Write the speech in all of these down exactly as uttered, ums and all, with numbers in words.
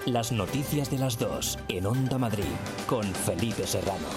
Las noticias de las dos en Onda Madrid con Felipe Serrano.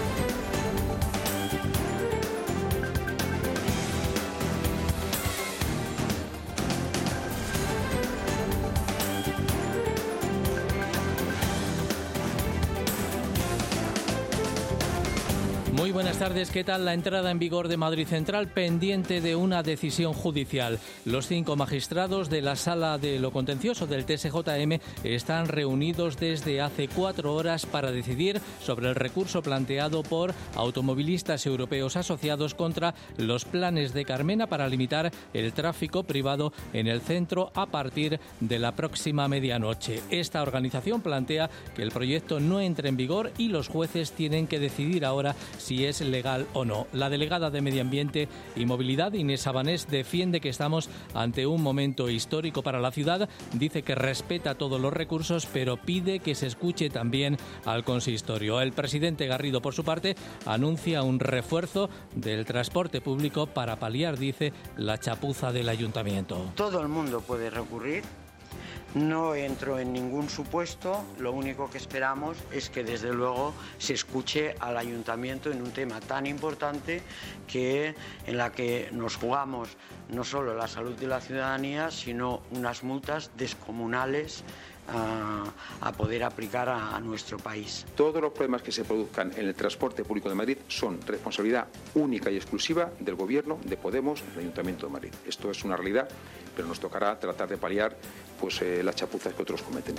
Muy buenas tardes, ¿qué tal la entrada en vigor de Madrid Central pendiente de una decisión judicial? Los cinco magistrados de la Sala de lo Contencioso del T S J M están reunidos desde hace cuatro horas para decidir sobre el recurso planteado por automovilistas europeos asociados contra los planes de Carmena para limitar el tráfico privado en el centro a partir de la próxima medianoche. Esta organización plantea que el proyecto no entre en vigor y los jueces tienen que decidir ahora si es legal o no. La delegada de Medio Ambiente y Movilidad, Inés Sabanés, defiende que estamos ante un momento histórico para la ciudad. Dice que respeta todos los recursos, pero pide que se escuche también al consistorio. El presidente Garrido, por su parte, anuncia un refuerzo del transporte público para paliar, dice, la chapuza del ayuntamiento. Todo el mundo puede recurrir. No entro en ningún supuesto, lo único que esperamos es que desde luego se escuche al ayuntamiento en un tema tan importante que en la que nos jugamos no solo la salud de la ciudadanía, sino unas multas descomunales a, a poder aplicar a, a nuestro país. Todos los problemas que se produzcan en el transporte público de Madrid son responsabilidad única y exclusiva del Gobierno, de Podemos, del Ayuntamiento de Madrid. Esto es una realidad, pero nos tocará tratar de paliar pues, eh, las chapuzas que otros cometen.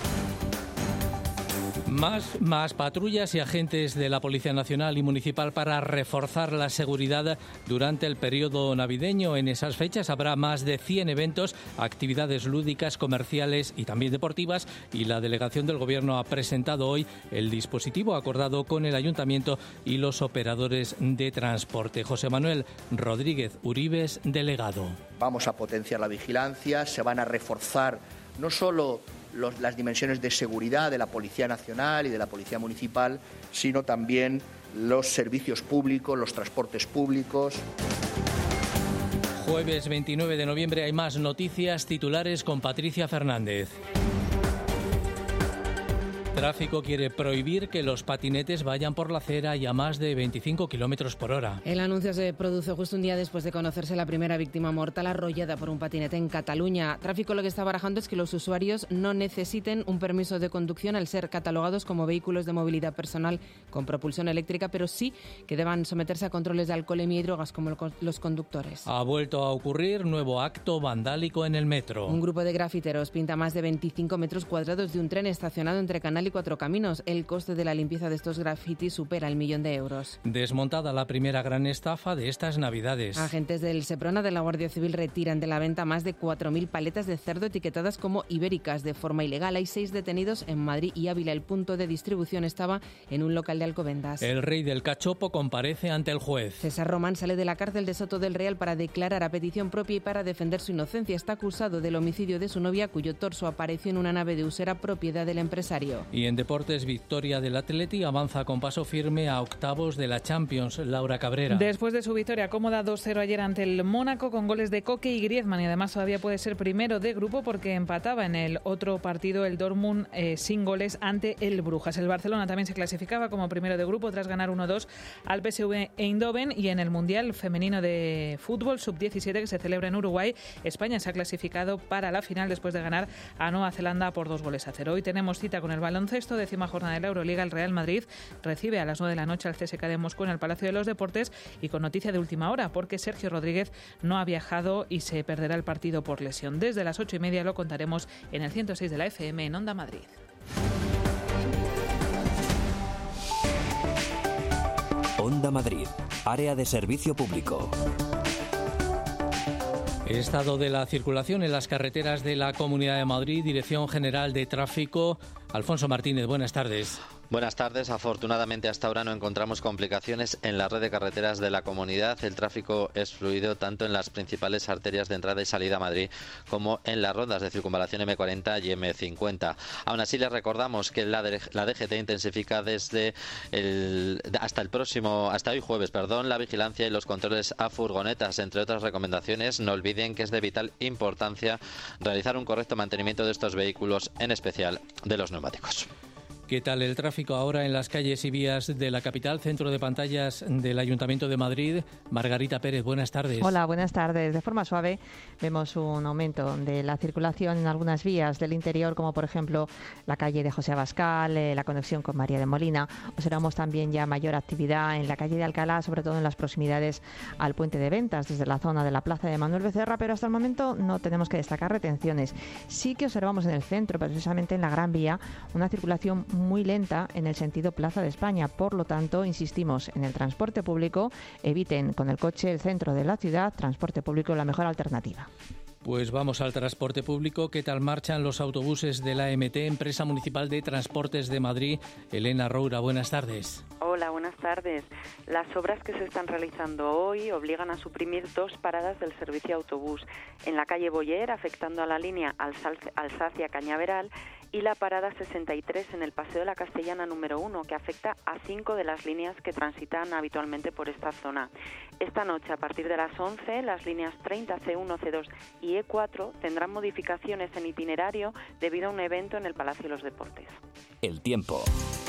Más, más patrullas y agentes de la Policía Nacional y Municipal para reforzar la seguridad durante el periodo navideño. En esas fechas habrá más de cien eventos, actividades lúdicas, comerciales y también deportivas, y la delegación del Gobierno ha presentado hoy el dispositivo acordado con el Ayuntamiento y los operadores de transporte. José Manuel Rodríguez Uribes, delegado. Vamos a potenciar la vigilancia, se van a reforzar no solo Los, las dimensiones de seguridad de la Policía Nacional y de la Policía Municipal, sino también los servicios públicos, los transportes públicos. Jueves veintinueve de noviembre hay más noticias, titulares con Patricia Fernández. Tráfico quiere prohibir que los patinetes vayan por la acera y a más de veinticinco kilómetros por hora. El anuncio se produce justo un día después de conocerse la primera víctima mortal arrollada por un patinete en Cataluña. Tráfico lo que está barajando es que los usuarios no necesiten un permiso de conducción al ser catalogados como vehículos de movilidad personal con propulsión eléctrica, pero sí que deban someterse a controles de alcoholemia y drogas como los conductores. Ha vuelto a ocurrir nuevo acto vandálico en el metro. Un grupo de grafiteros pinta más de veinticinco metros cuadrados de un tren estacionado entre Canal y Cuatro Caminos. El coste de la limpieza de estos grafitis supera el millón de euros. Desmontada la primera gran estafa de estas Navidades. Agentes del Seprona de la Guardia Civil retiran de la venta más de cuatro mil paletas de cerdo etiquetadas como ibéricas de forma ilegal. Hay seis detenidos en Madrid y Ávila. El punto de distribución estaba en un local de Alcobendas. El rey del cachopo comparece ante el juez. César Román sale de la cárcel de Soto del Real para declarar a petición propia y para defender su inocencia. Está acusado del homicidio de su novia, cuyo torso apareció en una nave de Usera, propiedad del empresario. Y en deportes, victoria del Atleti, avanza con paso firme a octavos de la Champions. Laura Cabrera. Después de su victoria cómoda dos cero ayer ante el Mónaco con goles de Koke y Griezmann, y además todavía puede ser primero de grupo porque empataba en el otro partido el Dortmund eh, sin goles ante el Brujas. El Barcelona también se clasificaba como primero de grupo tras ganar uno dos al P S V Eindhoven, y en el Mundial Femenino de Fútbol sub diecisiete que se celebra en Uruguay, España se ha clasificado para la final después de ganar a Nueva Zelanda por dos goles a cero. Hoy tenemos cita con el baloncesto, décima jornada de la Euroliga. El Real Madrid recibe a las nueve de la noche al C S K A de Moscú en el Palacio de los Deportes, y con noticia de última hora porque Sergio Rodríguez no ha viajado y se perderá el partido por lesión. Desde las ocho y media lo contaremos en el ciento seis de la F M en Onda Madrid. Onda Madrid, área de servicio público. Estado de la circulación en las carreteras de la Comunidad de Madrid. Dirección General de Tráfico Alfonso Martínez, buenas tardes. Buenas tardes. Afortunadamente hasta ahora no encontramos complicaciones en la red de carreteras de la comunidad. El tráfico es fluido tanto en las principales arterias de entrada y salida a Madrid como en las rondas de circunvalación eme cuarenta y eme cincuenta. Aún así les recordamos que la, de, la D G T intensifica desde el, hasta el próximo, hasta hoy jueves, perdón, la vigilancia y los controles a furgonetas. Entre otras recomendaciones, no olviden que es de vital importancia realizar un correcto mantenimiento de estos vehículos, en especial de los neumáticos. ¿Qué tal el tráfico ahora en las calles y vías de la capital? Centro de pantallas del Ayuntamiento de Madrid. Margarita Pérez, buenas tardes. Hola, buenas tardes. De forma suave vemos un aumento de la circulación en algunas vías del interior, como por ejemplo la calle de José Abascal, eh, la conexión con María de Molina. Observamos también ya mayor actividad en la calle de Alcalá, sobre todo en las proximidades al puente de ventas, desde la zona de la plaza de Manuel Becerra, pero hasta el momento no tenemos que destacar retenciones. Sí que observamos en el centro, precisamente en la Gran Vía, una circulación muy lenta en el sentido Plaza de España. Por lo tanto, insistimos en el transporte público. Eviten con el coche el centro de la ciudad. Transporte público, la mejor alternativa. Pues vamos al transporte público. ¿Qué tal marchan los autobuses de la A M T, Empresa Municipal de Transportes de Madrid? Elena Roura, buenas tardes. Hola, buenas tardes. Las obras que se están realizando hoy obligan a suprimir dos paradas del servicio autobús en la calle Boyer, afectando a la línea Alsacia-Cañaveral, y la parada sesenta y tres en el Paseo de la Castellana número uno, que afecta a cinco de las líneas que transitan habitualmente por esta zona. Esta noche, a partir de las once, las líneas treinta, ce uno, ce dos y e cuatro tendrán modificaciones en itinerario debido a un evento en el Palacio de los Deportes. El tiempo.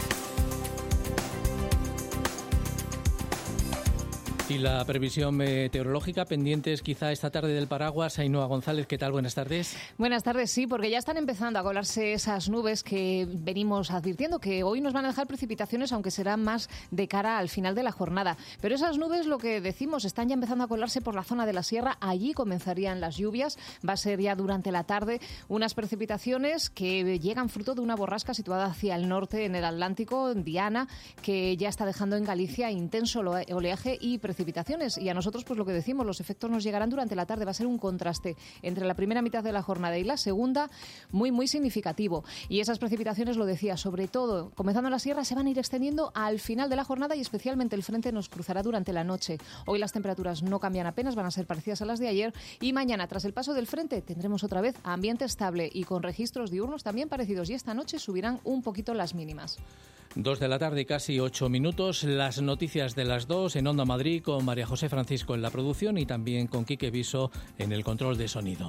Y la previsión meteorológica, pendientes quizá esta tarde del paraguas. Ainhoa González, ¿qué tal? Buenas tardes. Buenas tardes, sí, porque ya están empezando a colarse esas nubes que venimos advirtiendo que hoy nos van a dejar precipitaciones, aunque serán más de cara al final de la jornada. Pero esas nubes, lo que decimos, están ya empezando a colarse por la zona de la sierra. Allí comenzarían las lluvias. Va a ser ya durante la tarde unas precipitaciones que llegan fruto de una borrasca situada hacia el norte en el Atlántico, Diana, que ya está dejando en Galicia intenso oleaje y precipitaciones. precipitaciones y a nosotros pues lo que decimos, los efectos nos llegarán durante la tarde. Va a ser un contraste entre la primera mitad de la jornada y la segunda muy muy significativo, y esas precipitaciones, lo decía, sobre todo comenzando en la sierra, se van a ir extendiendo al final de la jornada y especialmente el frente nos cruzará durante la noche. Hoy las temperaturas no cambian apenas, van a ser parecidas a las de ayer, y mañana, tras el paso del frente, tendremos otra vez ambiente estable y con registros diurnos también parecidos, y esta noche subirán un poquito las mínimas. Dos de la tarde, casi ocho minutos. Las noticias de las dos en Onda Madrid, con María José Francisco en la producción y también con Quique Viso en el control de sonido.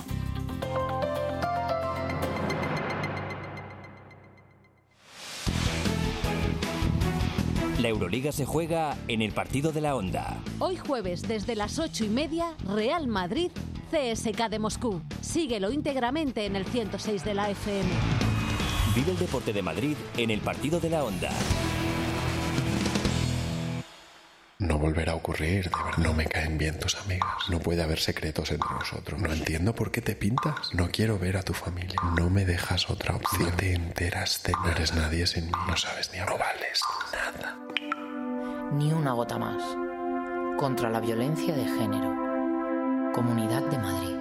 La Euroliga se juega en el partido de la Onda. Hoy jueves, desde las ocho y media, Real Madrid, C S K A de Moscú. Síguelo íntegramente en el ciento seis de la F M. Vive el deporte de Madrid en el partido de la Onda. No volverá a ocurrir, de verdad. No me caen bien tus amigas. No puede haber secretos entre nosotros. No entiendo por qué te pintas. No quiero ver a tu familia. No me dejas otra opción. No te enteras de nada. No eres nadie sin mí. No sabes ni hablar. No vales nada. Ni una gota más. Contra la violencia de género. Comunidad de Madrid.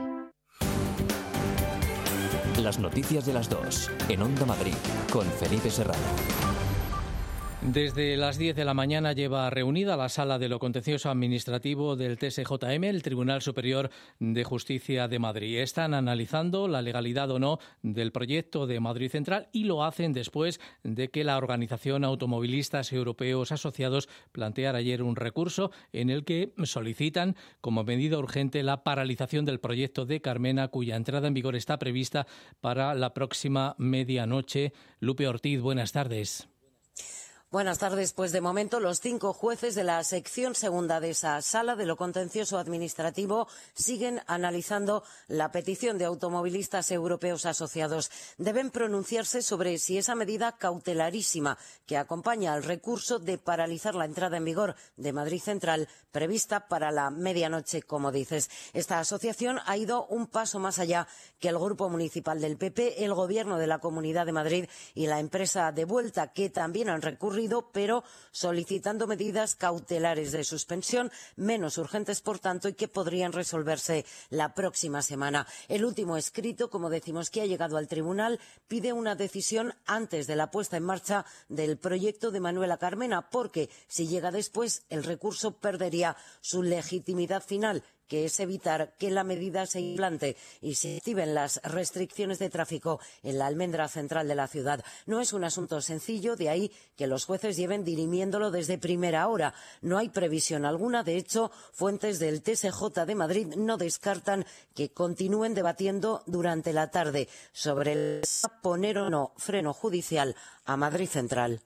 Las noticias de las dos en Onda Madrid con Felipe Serrano. Desde las diez de la mañana lleva reunida la Sala de lo Contencioso Administrativo del T S J M, el Tribunal Superior de Justicia de Madrid. Están analizando la legalidad o no del proyecto de Madrid Central y lo hacen después de que la Organización Automovilistas Europeos Asociados planteara ayer un recurso en el que solicitan como medida urgente la paralización del proyecto de Carmena, cuya entrada en vigor está prevista para la próxima medianoche. Lupe Ortiz, buenas tardes. Buenas tardes. Pues de momento los cinco jueces de la sección segunda de esa Sala de lo Contencioso Administrativo siguen analizando la petición de automovilistas europeos asociados. Deben pronunciarse sobre si esa medida cautelarísima que acompaña al recurso de paralizar la entrada en vigor de Madrid Central prevista para la medianoche, como dices. Esta asociación ha ido un paso más allá que el Grupo Municipal del P P, el Gobierno de la Comunidad de Madrid y la empresa de Vuelta, que también han recurrido ocurrido, pero solicitando medidas cautelares de suspensión, menos urgentes, por tanto, y que podrían resolverse la próxima semana. El último escrito, como decimos, que ha llegado al tribunal, pide una decisión antes de la puesta en marcha del proyecto de Manuela Carmena, porque si llega después, el recurso perdería su legitimidad final, que es evitar que la medida se implante y se activen las restricciones de tráfico en la almendra central de la ciudad. No es un asunto sencillo, de ahí que los jueces lleven dirimiéndolo desde primera hora. No hay previsión alguna. De hecho, fuentes del T S J de Madrid no descartan que continúen debatiendo durante la tarde sobre el poner o no freno judicial a Madrid Central.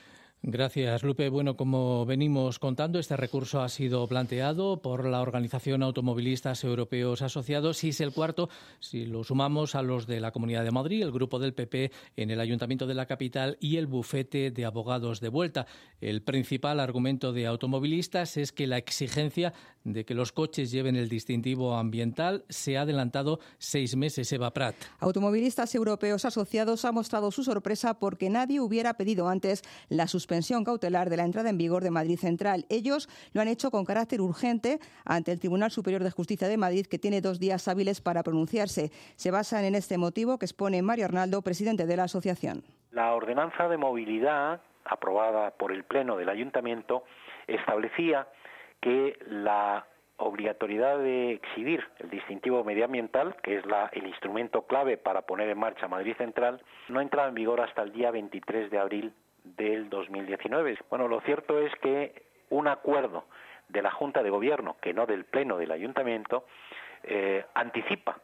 Gracias, Lupe. Bueno, como venimos contando, este recurso ha sido planteado por la Organización Automovilistas Europeos Asociados y es el cuarto, si lo sumamos a los de la Comunidad de Madrid, el grupo del P P en el Ayuntamiento de la capital y el bufete de abogados de Vuelta. El principal argumento de automovilistas es que la exigencia de que los coches lleven el distintivo ambiental se ha adelantado seis meses. Eva Prat. Automovilistas Europeos Asociados ha mostrado su sorpresa porque nadie hubiera pedido antes la suspensión cautelar de la entrada en vigor de Madrid Central. Ellos lo han hecho con carácter urgente ante el Tribunal Superior de Justicia de Madrid, que tiene dos días hábiles para pronunciarse. Se basan en este motivo que expone Mario Arnaldo, presidente de la asociación. La ordenanza de movilidad aprobada por el Pleno del Ayuntamiento establecía que la obligatoriedad de exhibir el distintivo medioambiental, que es la, el instrumento clave para poner en marcha Madrid Central, no entraba en vigor hasta el día veintitrés de abril del dos mil diecinueve. Bueno, lo cierto es que un acuerdo de la Junta de Gobierno, que no del Pleno del Ayuntamiento, eh, anticipa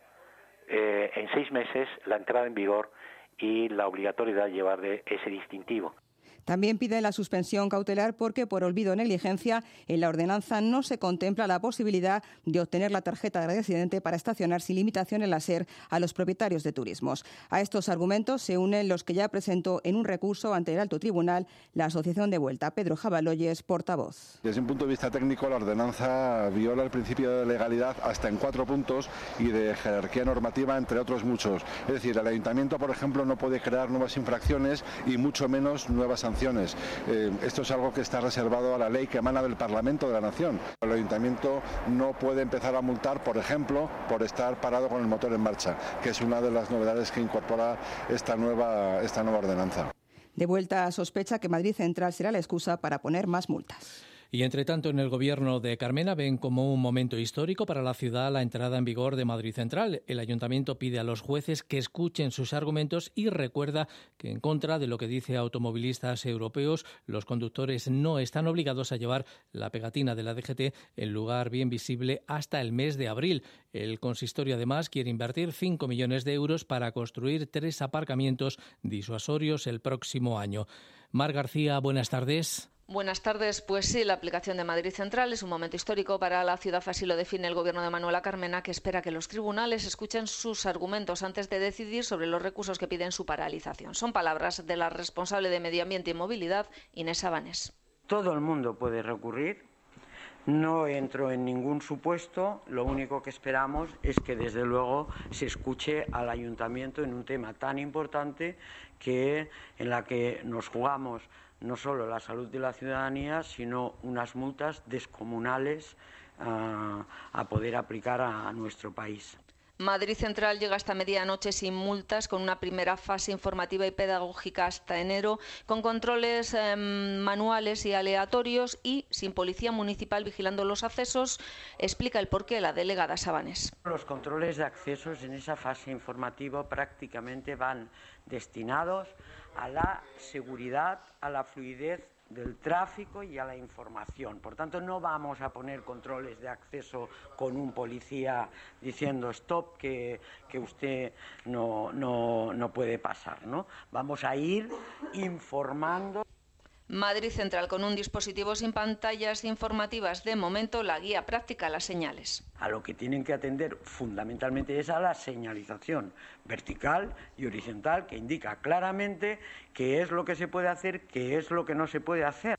eh, en seis meses la entrada en vigor y la obligatoriedad de llevar de ese distintivo. También piden la suspensión cautelar porque, por olvido o negligencia, en la ordenanza no se contempla la posibilidad de obtener la tarjeta de residente para estacionar sin limitación en la S E R a los propietarios de turismos. A estos argumentos se unen los que ya presentó en un recurso ante el Alto Tribunal la Asociación de Vuelta. Pedro Jabaloyes, portavoz. Desde un punto de vista técnico, la ordenanza viola el principio de legalidad hasta en cuatro puntos y de jerarquía normativa, entre otros muchos. Es decir, el Ayuntamiento, por ejemplo, no puede crear nuevas infracciones y mucho menos nuevas sanciones. Eh, esto es algo que está reservado a la ley que emana del Parlamento de la Nación. El Ayuntamiento no puede empezar a multar, por ejemplo, por estar parado con el motor en marcha, que es una de las novedades que incorpora esta nueva, esta nueva ordenanza. De Vuelta sospecha que Madrid Central será la excusa para poner más multas. Y, entre tanto, en el Gobierno de Carmena ven como un momento histórico para la ciudad la entrada en vigor de Madrid Central. El Ayuntamiento pide a los jueces que escuchen sus argumentos y recuerda que, en contra de lo que dice Automovilistas Europeos, los conductores no están obligados a llevar la pegatina de la D G T en lugar bien visible hasta el mes de abril. El consistorio, además, quiere invertir cinco millones de euros para construir tres aparcamientos disuasorios el próximo año. Mar García, buenas tardes. Buenas tardes. Pues sí, la aplicación de Madrid Central es un momento histórico para la ciudad, así lo define el Gobierno de Manuela Carmena, que espera que los tribunales escuchen sus argumentos antes de decidir sobre los recursos que piden su paralización. Son palabras de la responsable de Medio Ambiente y Movilidad, Inés Sabanes. Todo el mundo puede recurrir. No entro en ningún supuesto, lo único que esperamos es que desde luego se escuche al Ayuntamiento en un tema tan importante que en la que nos jugamos no solo la salud de la ciudadanía, sino unas multas descomunales uh, a poder aplicar a, a nuestro país. Madrid Central llega hasta medianoche sin multas, con una primera fase informativa y pedagógica hasta enero, con controles eh, manuales y aleatorios y sin policía municipal vigilando los accesos. Explica el porqué la delegada Sabanes. Los controles de accesos en esa fase informativa prácticamente van destinados a la seguridad, a la fluidez del tráfico y a la información. Por tanto, no vamos a poner controles de acceso con un policía diciendo stop, que, que usted no, no, no puede pasar, ¿no? Vamos a ir informando. Madrid Central, con un dispositivo sin pantallas informativas, de momento la guía práctica las señales. A lo que tienen que atender fundamentalmente es a la señalización vertical y horizontal, que indica claramente qué es lo que se puede hacer, qué es lo que no se puede hacer.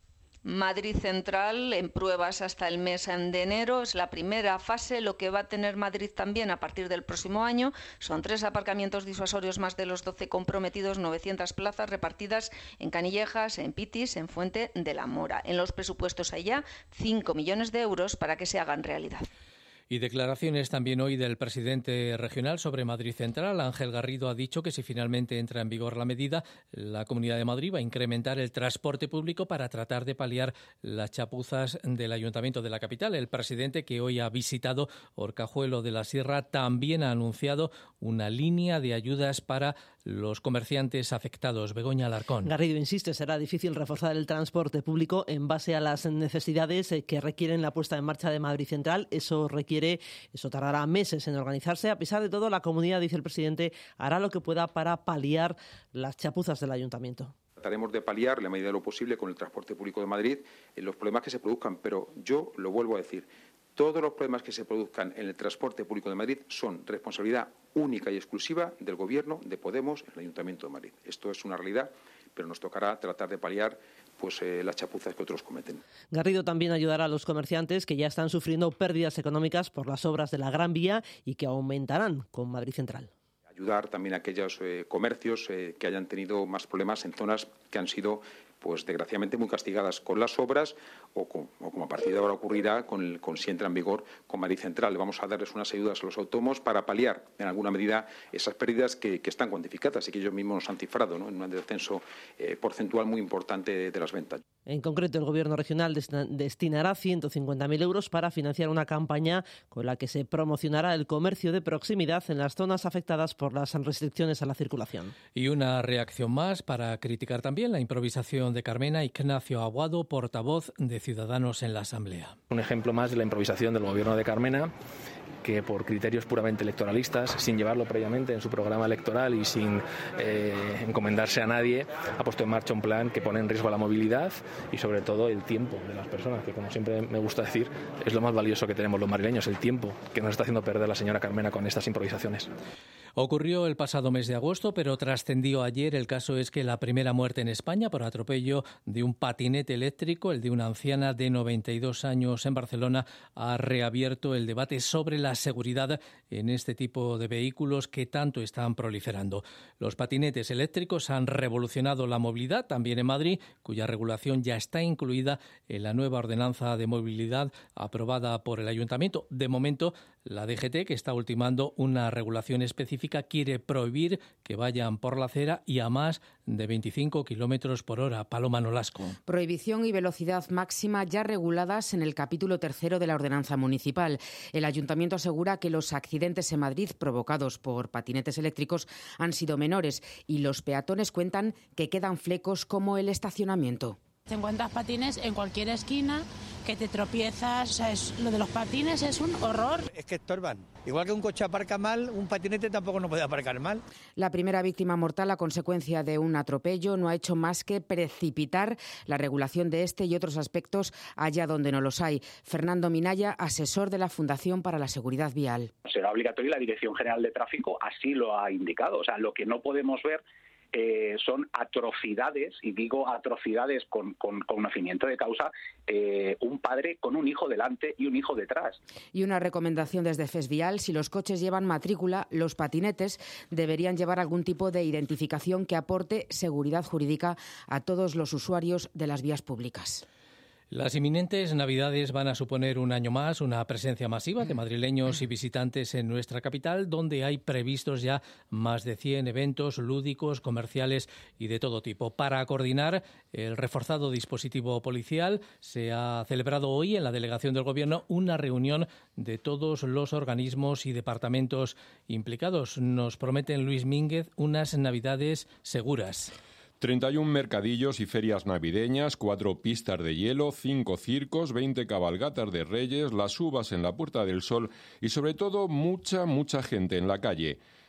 Madrid Central en pruebas hasta el mes de enero, es la primera fase. Lo que va a tener Madrid también a partir del próximo año son tres aparcamientos disuasorios más de los doce comprometidos, novecientas plazas repartidas en Canillejas, en Pitis, en Fuente de la Mora. En los presupuestos hay ya cinco millones de euros para que se hagan realidad. Y declaraciones también hoy del presidente regional sobre Madrid Central. Ángel Garrido ha dicho que si finalmente entra en vigor la medida, la Comunidad de Madrid va a incrementar el transporte público para tratar de paliar las chapuzas del Ayuntamiento de la capital. El presidente, que hoy ha visitado Orcajuelo de la Sierra, también ha anunciado una línea de ayudas para los comerciantes afectados. Begoña Alarcón. Garrido insiste, será difícil reforzar el transporte público en base a las necesidades que requieren la puesta en marcha de Madrid Central. Eso requiere, eso tardará meses en organizarse. A pesar de todo, la comunidad, dice el presidente, hará lo que pueda para paliar las chapuzas del ayuntamiento. Trataremos de paliar, en la medida de lo posible, con el transporte público de Madrid, en los problemas que se produzcan, pero yo lo vuelvo a decir. Todos los problemas que se produzcan en el transporte público de Madrid son responsabilidad única y exclusiva del Gobierno de Podemos en el Ayuntamiento de Madrid. Esto es una realidad, pero nos tocará tratar de paliar pues, eh, las chapuzas que otros cometen. Garrido también ayudará a los comerciantes que ya están sufriendo pérdidas económicas por las obras de la Gran Vía y que aumentarán con Madrid Central. Ayudar también a aquellos eh, comercios eh, que hayan tenido más problemas en zonas que han sido, pues desgraciadamente, muy castigadas con las obras o, con, o como a partir de ahora ocurrirá con, el, con si entra en vigor con Madrid Central. Vamos a darles unas ayudas a los autónomos para paliar en alguna medida esas pérdidas que, que están cuantificadas y que ellos mismos nos han cifrado, ¿no?, en un descenso eh, porcentual muy importante de, de las ventas. En concreto, el Gobierno regional destinará ciento cincuenta mil euros para financiar una campaña con la que se promocionará el comercio de proximidad en las zonas afectadas por las restricciones a la circulación. Y una reacción más para criticar también la improvisación de Carmena. Ignacio Aguado, portavoz de Ciudadanos en la Asamblea. Un ejemplo más de la improvisación del Gobierno de Carmena, que por criterios puramente electoralistas, sin llevarlo previamente en su programa electoral y sin eh, encomendarse a nadie, ha puesto en marcha un plan que pone en riesgo la movilidad y sobre todo el tiempo de las personas, que como siempre me gusta decir, es lo más valioso que tenemos los madrileños, el tiempo que nos está haciendo perder la señora Carmena con estas improvisaciones. Ocurrió el pasado mes de agosto, pero trascendió ayer. El caso es que la primera muerte en España por atropello de un patinete eléctrico, el de una anciana de noventa y dos años en Barcelona, ha reabierto el debate sobre la seguridad en este tipo de vehículos que tanto están proliferando. Los patinetes eléctricos han revolucionado la movilidad también en Madrid, cuya regulación ya está incluida en la nueva ordenanza de movilidad aprobada por el Ayuntamiento. De momento, la D G T, que está ultimando una regulación específica, quiere prohibir que vayan por la acera y a más de veinticinco kilómetros por hora. Paloma Nolasco. Prohibición y velocidad máxima ya reguladas en el capítulo tercero de la ordenanza municipal. El Ayuntamiento asegura que los accidentes en Madrid provocados por patinetes eléctricos han sido menores y los peatones cuentan que quedan flecos como el estacionamiento. Te encuentras patines en cualquier esquina, que te tropiezas, o sea, es, lo de los patines es un horror. Es que estorban. Igual que un coche aparca mal, un patinete tampoco no puede aparcar mal. La primera víctima mortal a consecuencia de un atropello no ha hecho más que precipitar la regulación de este y otros aspectos allá donde no los hay. Fernando Minaya, asesor de la Fundación para la Seguridad Vial. Será obligatorio y la Dirección General de Tráfico así lo ha indicado. O sea, lo que no podemos ver Eh, son atrocidades, y digo atrocidades con, con, con conocimiento de causa, eh, un padre con un hijo delante y un hijo detrás. Y una recomendación desde Fesvial: si los coches llevan matrícula, los patinetes deberían llevar algún tipo de identificación que aporte seguridad jurídica a todos los usuarios de las vías públicas. Las inminentes Navidades van a suponer un año más una presencia masiva de madrileños y visitantes en nuestra capital, donde hay previstos ya más de cien eventos lúdicos, comerciales y de todo tipo. Para coordinar el reforzado dispositivo policial, se ha celebrado hoy en la delegación del Gobierno una reunión de todos los organismos y departamentos implicados. Nos prometen, Luis Mínguez, unas Navidades seguras. treinta y un mercadillos y ferias navideñas, cuatro pistas de hielo, cinco circos, veinte cabalgatas de Reyes, las uvas en la Puerta del Sol y sobre todo mucha, mucha gente en la calle.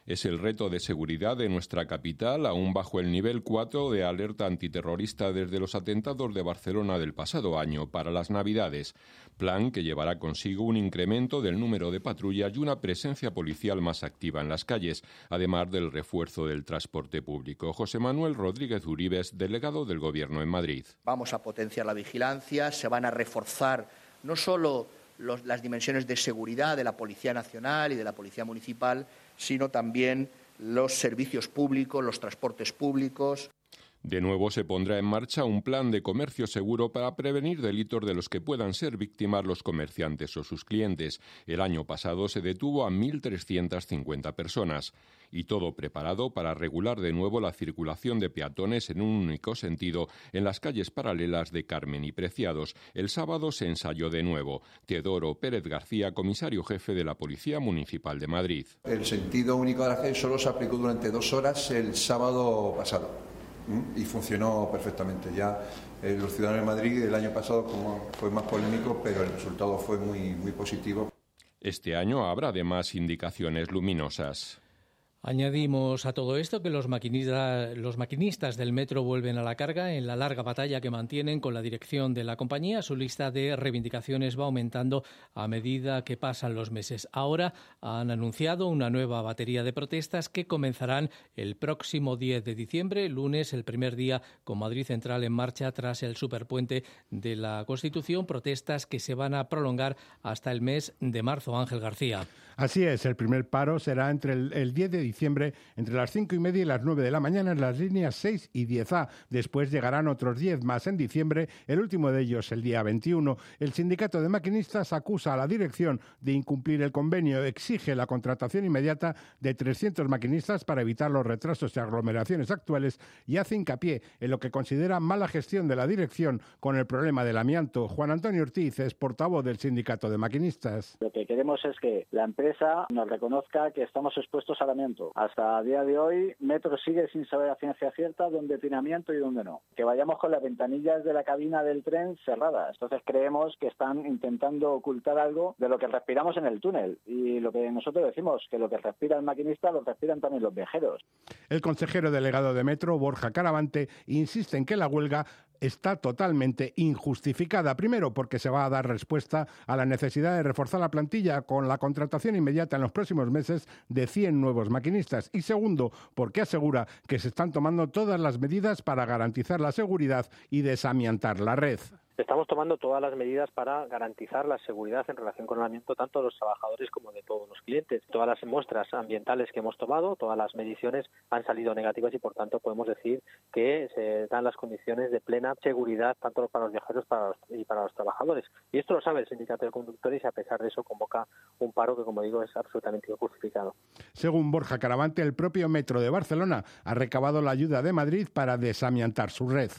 es el reto de seguridad de nuestra capital, aún bajo el nivel cuatro de alerta antiterrorista desde los atentados de Barcelona del pasado año para las Navidades. Plan que llevará consigo un incremento del número de patrullas y una presencia policial más activa en las calles, además del refuerzo del transporte público. José Manuel Rodríguez Uribes, delegado del Gobierno en Madrid. Vamos a potenciar la vigilancia, se van a reforzar no solo los, las dimensiones de seguridad de la Policía Nacional y de la Policía Municipal, sino también los servicios públicos, los transportes públicos. De nuevo se pondrá en marcha un plan de comercio seguro para prevenir delitos de los que puedan ser víctimas los comerciantes o sus clientes. El año pasado se detuvo a mil trescientas cincuenta personas. Y todo preparado para regular de nuevo la circulación de peatones en un único sentido en las calles paralelas de Carmen y Preciados. El sábado se ensayó de nuevo. Teodoro Pérez García, comisario jefe de la Policía Municipal de Madrid. El sentido único de la calle solo se aplicó durante dos horas el sábado pasado. Y funcionó perfectamente. Ya eh, los ciudadanos de Madrid el año pasado como fue más polémico, pero el resultado fue muy, muy positivo. Este año habrá además indicaciones luminosas. Añadimos a todo esto que los maquinistas, los maquinistas del metro vuelven a la carga en la larga batalla que mantienen con la dirección de la compañía. Su lista de reivindicaciones va aumentando a medida que pasan los meses. Ahora han anunciado una nueva batería de protestas que comenzarán el próximo diez de diciembre, lunes, el primer día con Madrid Central en marcha tras el superpuente de la Constitución. Protestas que se van a prolongar hasta el mes de marzo. Ángel García. Así es, el primer paro será entre el, el diez de diciembre, entre las cinco y media y las nueve de la mañana en las líneas seis y diez A. Después llegarán otros diez más en diciembre, el último de ellos el día veintiuno. El sindicato de maquinistas acusa a la dirección de incumplir el convenio, exige la contratación inmediata de trescientos maquinistas para evitar los retrasos y aglomeraciones actuales y hace hincapié en lo que considera mala gestión de la dirección con el problema del amianto. Juan Antonio Ortiz es portavoz del sindicato de maquinistas. Lo que queremos es que la empresa nos reconozca que estamos expuestos al amianto. Hasta el día de hoy, Metro sigue sin saber a ciencia cierta dónde tiene amianto y dónde no. Que vayamos con las ventanillas de la cabina del tren cerradas. Entonces creemos que están intentando ocultar algo de lo que respiramos en el túnel. Y lo que nosotros decimos, que lo que respira el maquinista lo respiran también los viajeros. El consejero delegado de Metro, Borja Caravante, insiste en que la huelga está totalmente injustificada. Primero, porque se va a dar respuesta a la necesidad de reforzar la plantilla con la contratación inmediata en los próximos meses de cien nuevos maquinistas. Y segundo, porque asegura que se están tomando todas las medidas para garantizar la seguridad y desamiantar la red. Estamos tomando todas las medidas para garantizar la seguridad en relación con el amianto tanto de los trabajadores como de todos los clientes. Todas las muestras ambientales que hemos tomado, todas las mediciones han salido negativas y por tanto podemos decir que se dan las condiciones de plena seguridad tanto para los viajeros para los, y para los trabajadores. Y esto lo sabe el sindicato de conductores y a pesar de eso convoca un paro que, como digo, es absolutamente injustificado. Según Borja Caravante, el propio Metro de Barcelona ha recabado la ayuda de Madrid para desamiantar su red.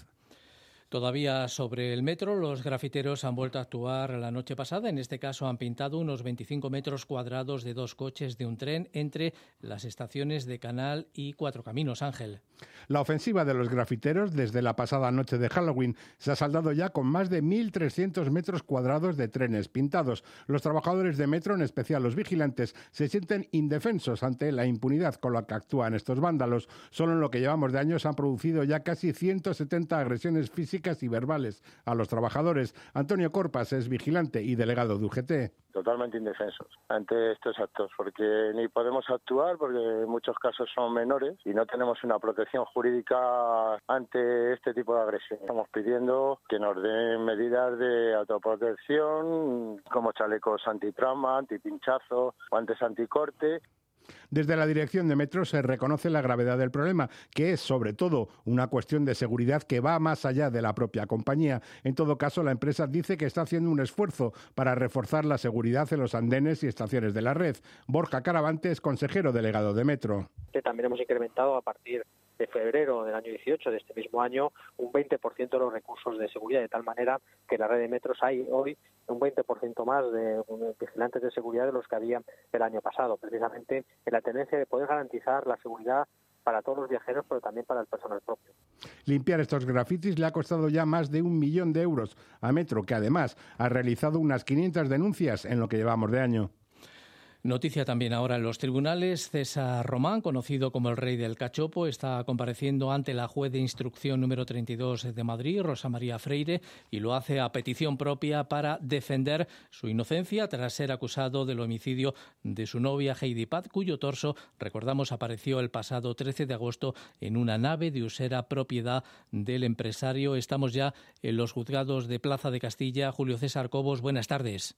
Todavía sobre el metro, los grafiteros han vuelto a actuar la noche pasada. En este caso han pintado unos veinticinco metros cuadrados de dos coches de un tren entre las estaciones de Canal y Cuatro Caminos. Ángel. La ofensiva de los grafiteros desde la pasada noche de Halloween se ha saldado ya con más de mil trescientos metros cuadrados de trenes pintados. Los trabajadores de Metro, en especial los vigilantes, se sienten indefensos ante la impunidad con la que actúan estos vándalos. Solo en lo que llevamos de años han producido ya casi ciento setenta agresiones físicas y verbales a los trabajadores. Antonio Corpas es vigilante y delegado de U G T. Totalmente indefensos ante estos actos, porque ni podemos actuar porque en muchos casos son menores y no tenemos una protección jurídica ante este tipo de agresión. Estamos pidiendo que nos den medidas de autoprotección como chalecos antitrauma, antipinchazo, guantes anticorte. Desde la dirección de Metro se reconoce la gravedad del problema, que es sobre todo una cuestión de seguridad que va más allá de la propia compañía. En todo caso, la empresa dice que está haciendo un esfuerzo para reforzar la seguridad en los andenes y estaciones de la red. Borja Caravante es consejero delegado de Metro. También hemos incrementado a partir de febrero del año dieciocho, de este mismo año, un veinte por ciento de los recursos de seguridad, de tal manera que en la red de metros hay hoy un veinte por ciento más de vigilantes de seguridad de los que había el año pasado, precisamente en la tendencia de poder garantizar la seguridad para todos los viajeros, pero también para el personal propio. Limpiar estos grafitis le ha costado ya más de un millón de euros a Metro, que además ha realizado unas quinientas denuncias en lo que llevamos de año. Noticia también ahora en los tribunales. César Román, conocido como el Rey del Cachopo, está compareciendo ante la juez de instrucción número treinta y dos de Madrid, Rosa María Freire, y lo hace a petición propia para defender su inocencia tras ser acusado del homicidio de su novia Heidi Paz, cuyo torso, recordamos, apareció el pasado trece de agosto en una nave de Usera, propiedad del empresario. Estamos ya en los juzgados de Plaza de Castilla. Julio César Cobos, buenas tardes.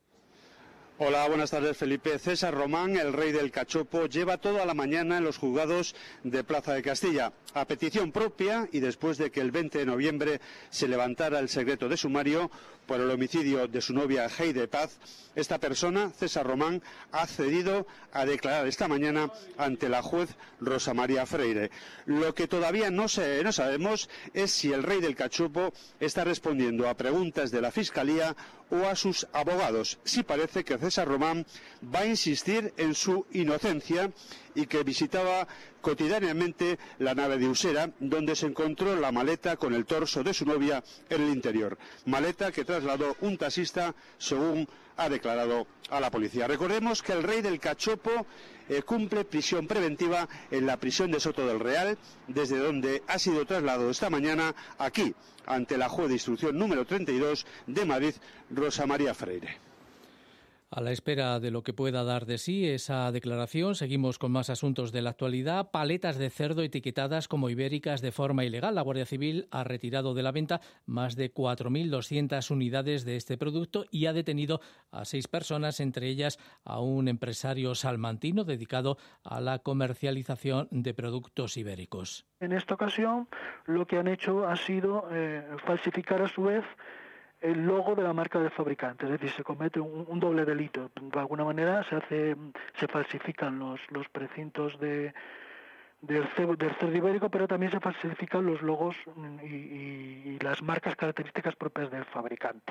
Hola, buenas tardes, Felipe. César Román, el Rey del Cachopo, lleva toda la mañana en los juzgados de Plaza de Castilla, a petición propia y después de que el veinte de noviembre se levantara el secreto de sumario por el homicidio de su novia Heidi Paz. Esta persona, César Román, ha accedido a declarar esta mañana ante la juez Rosa María Freire. Lo que todavía no, sé, no sabemos es si el Rey del Cachopo está respondiendo a preguntas de la Fiscalía o a sus abogados. Sí parece que César Román va a insistir en su inocencia y que visitaba cotidianamente la nave de Usera, donde se encontró la maleta con el torso de su novia en el interior. Maleta que trasladó un taxista, según ha declarado a la policía. Recordemos que el Rey del Cachopo eh, cumple prisión preventiva en la prisión de Soto del Real, desde donde ha sido trasladado esta mañana aquí, ante la juez de instrucción número treinta y dos de Madrid, Rosa María Freire. A la espera de lo que pueda dar de sí esa declaración, seguimos con más asuntos de la actualidad. Paletas de cerdo etiquetadas como ibéricas de forma ilegal. La Guardia Civil ha retirado de la venta más de cuatro mil doscientas unidades de este producto y ha detenido a seis personas, entre ellas a un empresario salmantino dedicado a la comercialización de productos ibéricos. En esta ocasión, lo que han hecho ha sido eh, falsificar a su vez el logo de la marca del fabricante, es decir, se comete un, un doble delito. De alguna manera se hace, se falsifican los, los precintos de, del, cerdo, del cerdo ibérico, pero también se falsifican los logos y, y, y las marcas características propias del fabricante.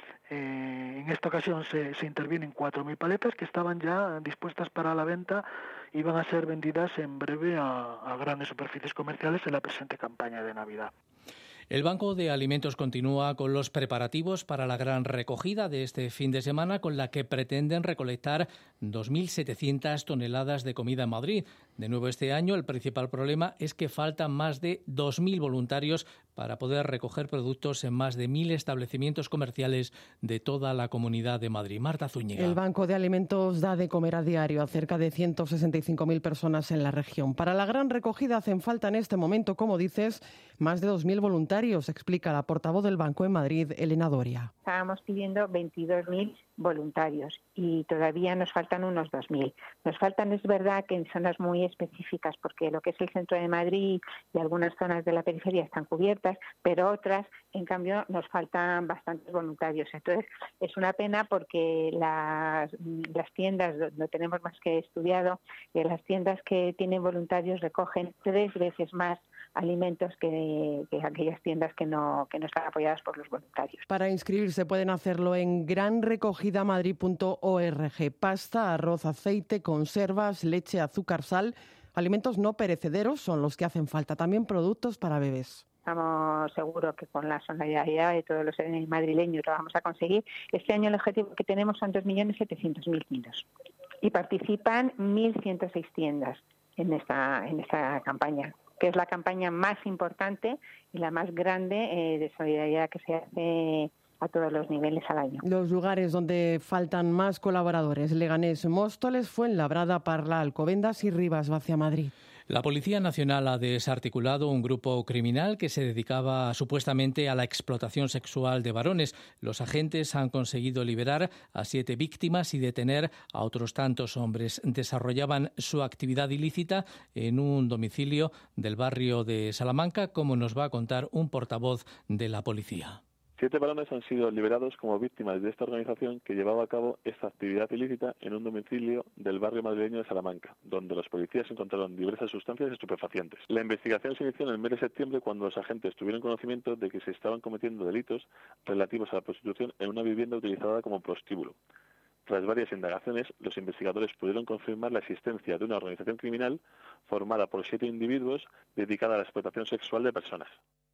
Eh, en esta ocasión se, se intervienen cuatro mil paletas que estaban ya dispuestas para la venta y van a ser vendidas en breve a, a grandes superficies comerciales en la presente campaña de Navidad. El Banco de Alimentos continúa con los preparativos para la gran recogida de este fin de semana, con la que pretenden recolectar dos mil setecientas toneladas de comida en Madrid. De nuevo este año, el principal problema es que faltan más de dos mil voluntarios para poder recoger productos en más de mil establecimientos comerciales de toda la Comunidad de Madrid. Marta Zúñiga. El Banco de Alimentos da de comer a diario a cerca de ciento sesenta y cinco mil personas en la región. Para la gran recogida hacen falta en este momento, como dices, más de dos mil voluntarios, explica la portavoz del Banco en Madrid, Elena Doria. Estábamos pidiendo veintidós mil voluntarios y todavía nos faltan unos dos mil. Nos faltan, es verdad, que en zonas muy específicas, porque lo que es el centro de Madrid y algunas zonas de la periferia están cubiertas, pero otras, en cambio, nos faltan bastantes voluntarios. Entonces, es una pena porque las, las tiendas, lo tenemos más que estudiado, y las tiendas que tienen voluntarios recogen tres veces más alimentos que, que aquellas tiendas que no, que no están apoyadas por los voluntarios. Para inscribirse pueden hacerlo en gran recogida madrid punto org. Pasta, arroz, aceite, conservas, leche, azúcar, sal. Alimentos no perecederos son los que hacen falta. También productos para bebés. Estamos seguros que con la solidaridad de todos los madrileños lo vamos a conseguir. Este año el objetivo que tenemos son dos millones setecientos mil kilos y participan mil ciento seis tiendas en esta, en esta campaña, que es la campaña más importante y la más grande eh, de solidaridad que se hace a todos los niveles al año. Los lugares donde faltan más colaboradores: Leganés, Móstoles, Fuenlabrada, Parla, Alcobendas y Rivas Vacia Madrid. La Policía Nacional ha desarticulado un grupo criminal que se dedicaba supuestamente a la explotación sexual de varones. Los agentes han conseguido liberar a siete víctimas y detener a otros tantos hombres. Desarrollaban su actividad ilícita en un domicilio del barrio de Salamanca, como nos va a contar un portavoz de la policía. Siete varones han sido liberados como víctimas de esta organización que llevaba a cabo esta actividad ilícita en un domicilio del barrio madrileño de Salamanca, donde los policías encontraron diversas sustancias estupefacientes. La investigación se inició en el mes de septiembre, cuando los agentes tuvieron conocimiento de que se estaban cometiendo delitos relativos a la prostitución en una vivienda utilizada como prostíbulo. Tras varias indagaciones, los investigadores pudieron confirmar la existencia de una organización criminal formada por siete individuos dedicada a la explotación sexual de personas.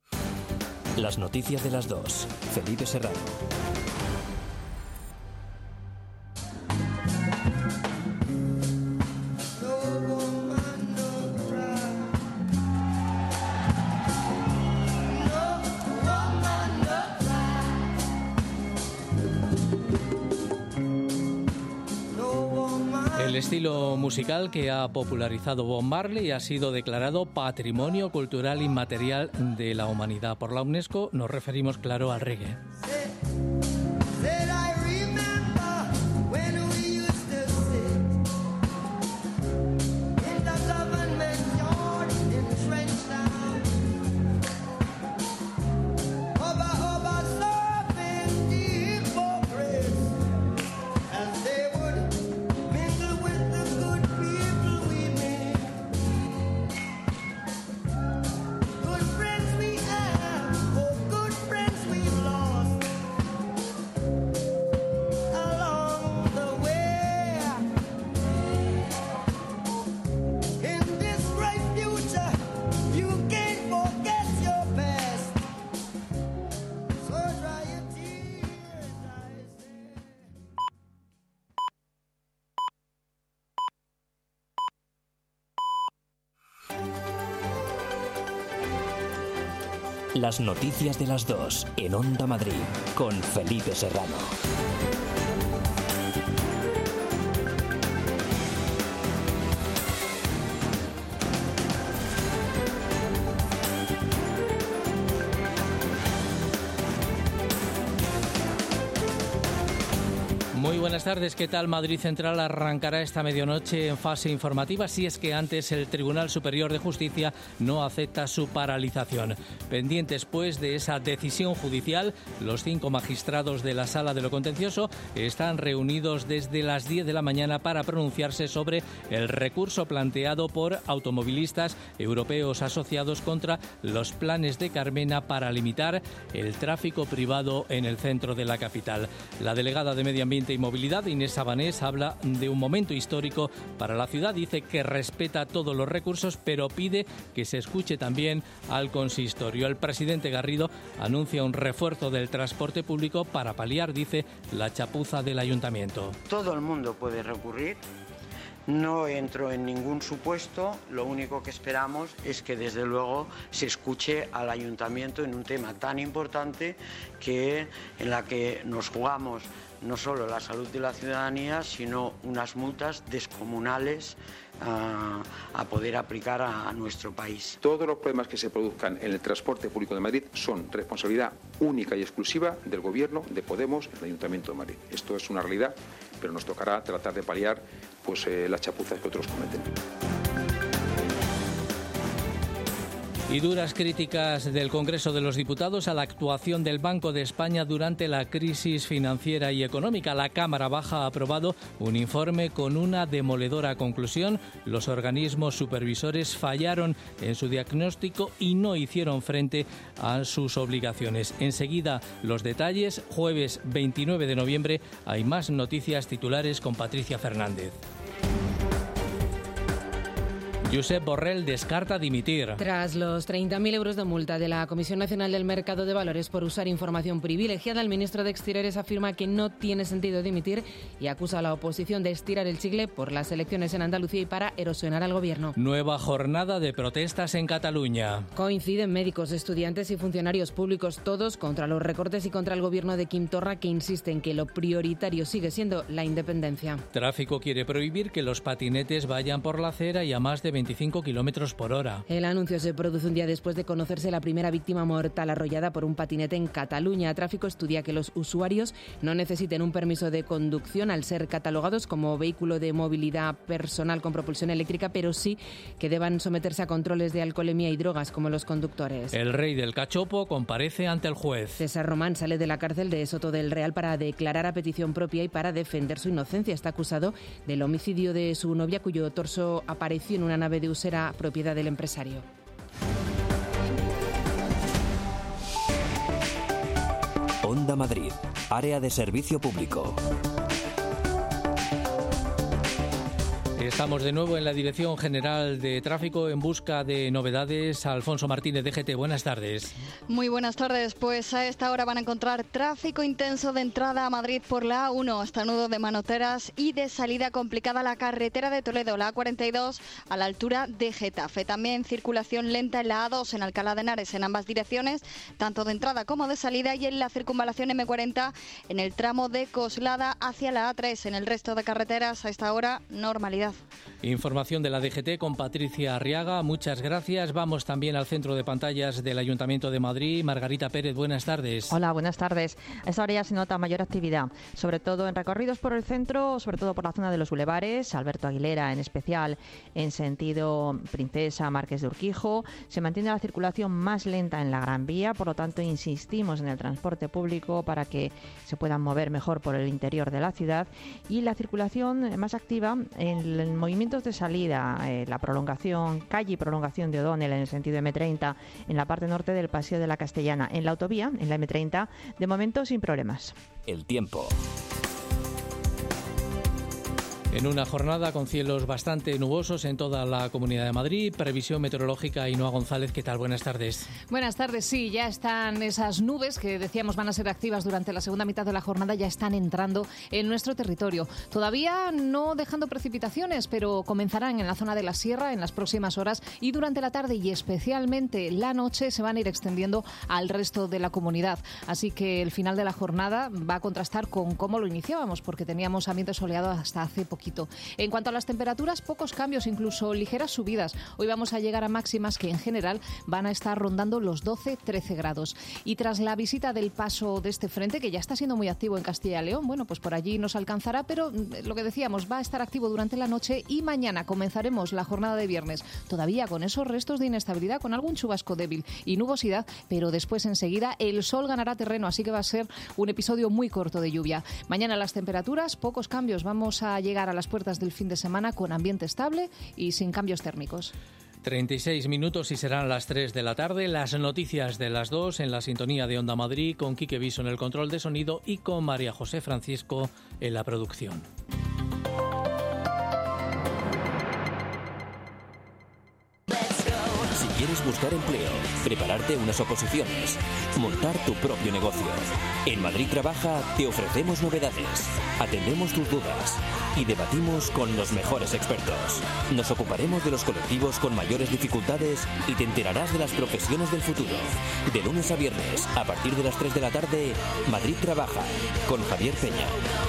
Las noticias de las dos. Felipe Serrano. estilo musical que ha popularizado Bob Marley ha sido declarado Patrimonio Cultural Inmaterial de la Humanidad por la UNESCO. Nos referimos, claro, al reggae. Las noticias de las dos en Onda Madrid con Felipe Serrano. Muy buenas tardes, ¿qué tal? Madrid Central arrancará esta medianoche en fase informativa si es que antes el Tribunal Superior de Justicia no acepta su paralización. Pendientes, pues, de esa decisión judicial, los cinco magistrados de la Sala de lo Contencioso están reunidos desde las diez de la mañana para pronunciarse sobre el recurso planteado por automovilistas europeos asociados contra los planes de Carmena para limitar el tráfico privado en el centro de la capital. La delegada de Medio Ambiente y Movilidad, Inés Sabanés, habla de un momento histórico para la ciudad. Dice que respeta todos los recursos, pero pide que se escuche también al consistorio. El presidente Garrido anuncia un refuerzo del transporte público para paliar, dice, la chapuza del ayuntamiento. Todo el mundo puede recurrir. No entro en ningún supuesto, lo único que esperamos es que desde luego se escuche al ayuntamiento en un tema tan importante que en la que nos jugamos no solo la salud de la ciudadanía, sino unas multas descomunales a, a poder aplicar a, a nuestro país. Todos los problemas que se produzcan en el transporte público de Madrid son responsabilidad única y exclusiva del Gobierno, de Podemos, del Ayuntamiento de Madrid. Esto es una realidad, pero nos tocará tratar de paliar pues, eh, las chapuzas que otros cometen. Y duras críticas del Congreso de los Diputados a la actuación del Banco de España durante la crisis financiera y económica. La Cámara Baja ha aprobado un informe con una demoledora conclusión. Los organismos supervisores fallaron en su diagnóstico y no hicieron frente a sus obligaciones. Enseguida los detalles. Jueves veintinueve de noviembre hay más noticias titulares con Patricia Fernández. Josep Borrell descarta dimitir. Tras los treinta mil euros de multa de la Comisión Nacional del Mercado de Valores por usar información privilegiada, el ministro de Exteriores afirma que no tiene sentido dimitir y acusa a la oposición de estirar el chicle por las elecciones en Andalucía y para erosionar al gobierno. Nueva jornada de protestas en Cataluña. Coinciden médicos, estudiantes y funcionarios públicos, todos contra los recortes y contra el gobierno de Quim Torra, que insiste en que lo prioritario sigue siendo la independencia. Tráfico quiere prohibir que los patinetes vayan por la acera y a más de veinticinco kilómetros por hora. El anuncio se produce un día después de conocerse la primera víctima mortal arrollada por un patinete en Cataluña. Tráfico estudia que los usuarios no necesiten un permiso de conducción al ser catalogados como vehículo de movilidad personal con propulsión eléctrica, pero sí que deban someterse a controles de alcoholemia y drogas como los conductores. El rey del cachopo comparece ante el juez. César Román sale de la cárcel de Soto del Real para declarar a petición propia y para defender su inocencia. Está acusado del homicidio de su novia, cuyo torso apareció en una nave de Usera, propiedad del empresario. Onda Madrid, área de servicio público. Estamos de nuevo en la Dirección General de Tráfico en busca de novedades. Alfonso Martínez, D G T, buenas tardes. Muy buenas tardes. Pues a esta hora van a encontrar tráfico intenso de entrada a Madrid por la A uno hasta Nudo de Manoteras y de salida complicada la carretera de Toledo, la A cuarenta y dos a la altura de Getafe. También circulación lenta en la A dos en Alcalá de Henares en ambas direcciones, tanto de entrada como de salida, y en la circunvalación eme cuarenta en el tramo de Coslada hacia la A tres. En el resto de carreteras a esta hora normalidad. Información de la D G T con Patricia Arriaga, muchas gracias. Vamos también al centro de pantallas del Ayuntamiento de Madrid. Margarita Pérez, buenas tardes. Hola, buenas tardes. A esta hora ya se nota mayor actividad, sobre todo en recorridos por el centro, sobre todo por la zona de los bulevares, Alberto Aguilera en especial, en sentido Princesa, Marqués de Urquijo. Se mantiene la circulación más lenta en la Gran Vía, por lo tanto insistimos en el transporte público para que se puedan mover mejor por el interior de la ciudad, y la circulación más activa en movimientos de salida, eh, la prolongación, calle y prolongación de O'Donnell en el sentido eme treinta, en la parte norte del Paseo de la Castellana, en la autovía, en la eme treinta, de momento sin problemas. El tiempo. En una jornada con cielos bastante nubosos en toda la Comunidad de Madrid. Previsión meteorológica, Ainhoa González, ¿qué tal? Buenas tardes. Buenas tardes, sí, ya están esas nubes que decíamos van a ser activas durante la segunda mitad de la jornada, ya están entrando en nuestro territorio. Todavía no dejando precipitaciones, pero comenzarán en la zona de la sierra en las próximas horas, y durante la tarde y especialmente la noche se van a ir extendiendo al resto de la comunidad. Así que el final de la jornada va a contrastar con cómo lo iniciábamos, porque teníamos ambiente soleado hasta hace poco. En cuanto a las temperaturas, pocos cambios, incluso ligeras subidas. Hoy vamos a llegar a máximas que en general van a estar rondando los doce trece grados. Y tras la visita del paso de este frente, que ya está siendo muy activo en Castilla y León, bueno, pues por allí nos alcanzará, pero lo que decíamos, va a estar activo durante la noche, y mañana comenzaremos la jornada de viernes todavía con esos restos de inestabilidad, con algún chubasco débil y nubosidad, pero después enseguida el sol ganará terreno, así que va a ser un episodio muy corto de lluvia. Mañana las temperaturas, pocos cambios. Vamos a llegar a las puertas del fin de semana con ambiente estable y sin cambios térmicos. treinta y seis minutos y serán las tres de la tarde. Las noticias de las dos en la sintonía de Onda Madrid, con Quique Viso en el control de sonido y con María José Francisco en la producción. Si quieres buscar empleo, prepararte unas oposiciones, montar tu propio negocio, en Madrid Trabaja te ofrecemos novedades, atendemos tus dudas y debatimos con los mejores expertos. Nos ocuparemos de los colectivos con mayores dificultades y te enterarás de las profesiones del futuro. De lunes a viernes, a partir de las tres de la tarde, Madrid Trabaja, con Javier Peña.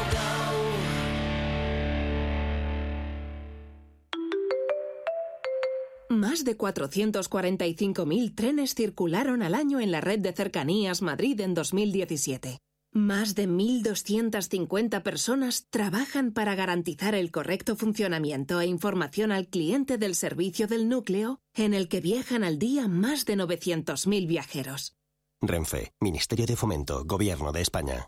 Más de cuatrocientos cuarenta y cinco mil trenes circularon al año en la red de cercanías Madrid en dos mil diecisiete. Más de mil doscientas cincuenta personas trabajan para garantizar el correcto funcionamiento e información al cliente del servicio del núcleo, en el que viajan al día más de novecientos mil viajeros. Renfe, Ministerio de Fomento, Gobierno de España.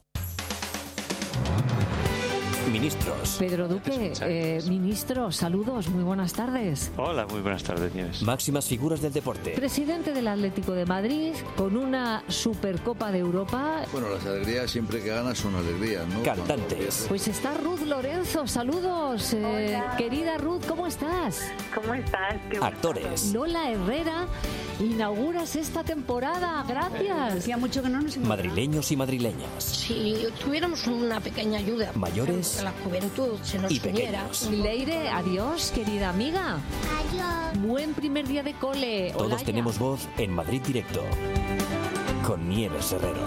Ministros. Pedro Duque, eh, ministro, saludos, muy buenas tardes. Hola, muy buenas tardes, Nieves. Máximas figuras del deporte. Presidente del Atlético de Madrid, con una Supercopa de Europa. Bueno, las alegrías siempre que ganas son alegrías, ¿no? Cantantes. Pues está Ruth Lorenzo, saludos. Eh, querida Ruth, ¿cómo estás? ¿Cómo estás? Actores. Lola Herrera, inauguras esta temporada, gracias. Hacía mucho que no nos Madrileños y madrileñas. Si tuviéramos una pequeña ayuda. Mayores. La juventud se nos y uniera. Leire, adiós, querida amiga. Adiós. Buen primer día de cole. Todos Olaya. tenemos voz en Madrid Directo. Con Nieves Herrero.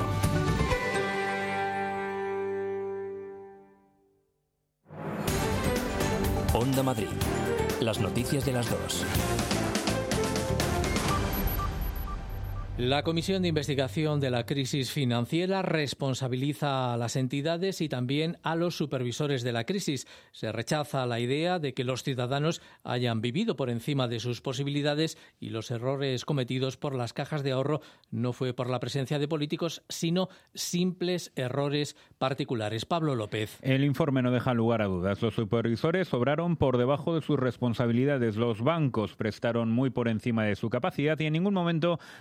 Onda Madrid. Las noticias de las dos. La Comisión de Investigación de la Crisis Financiera responsabiliza a las entidades y también a los supervisores de la crisis. Se rechaza la idea de que los ciudadanos hayan vivido por encima de sus posibilidades y los errores cometidos por las cajas de ahorro no fue por la presencia de políticos, sino simples errores particulares. Pablo López. El informe no deja lugar a dudas. Los supervisores obraron por debajo de sus responsabilidades. Los bancos prestaron muy por encima de su capacidad y en ningún momento los ciudadanos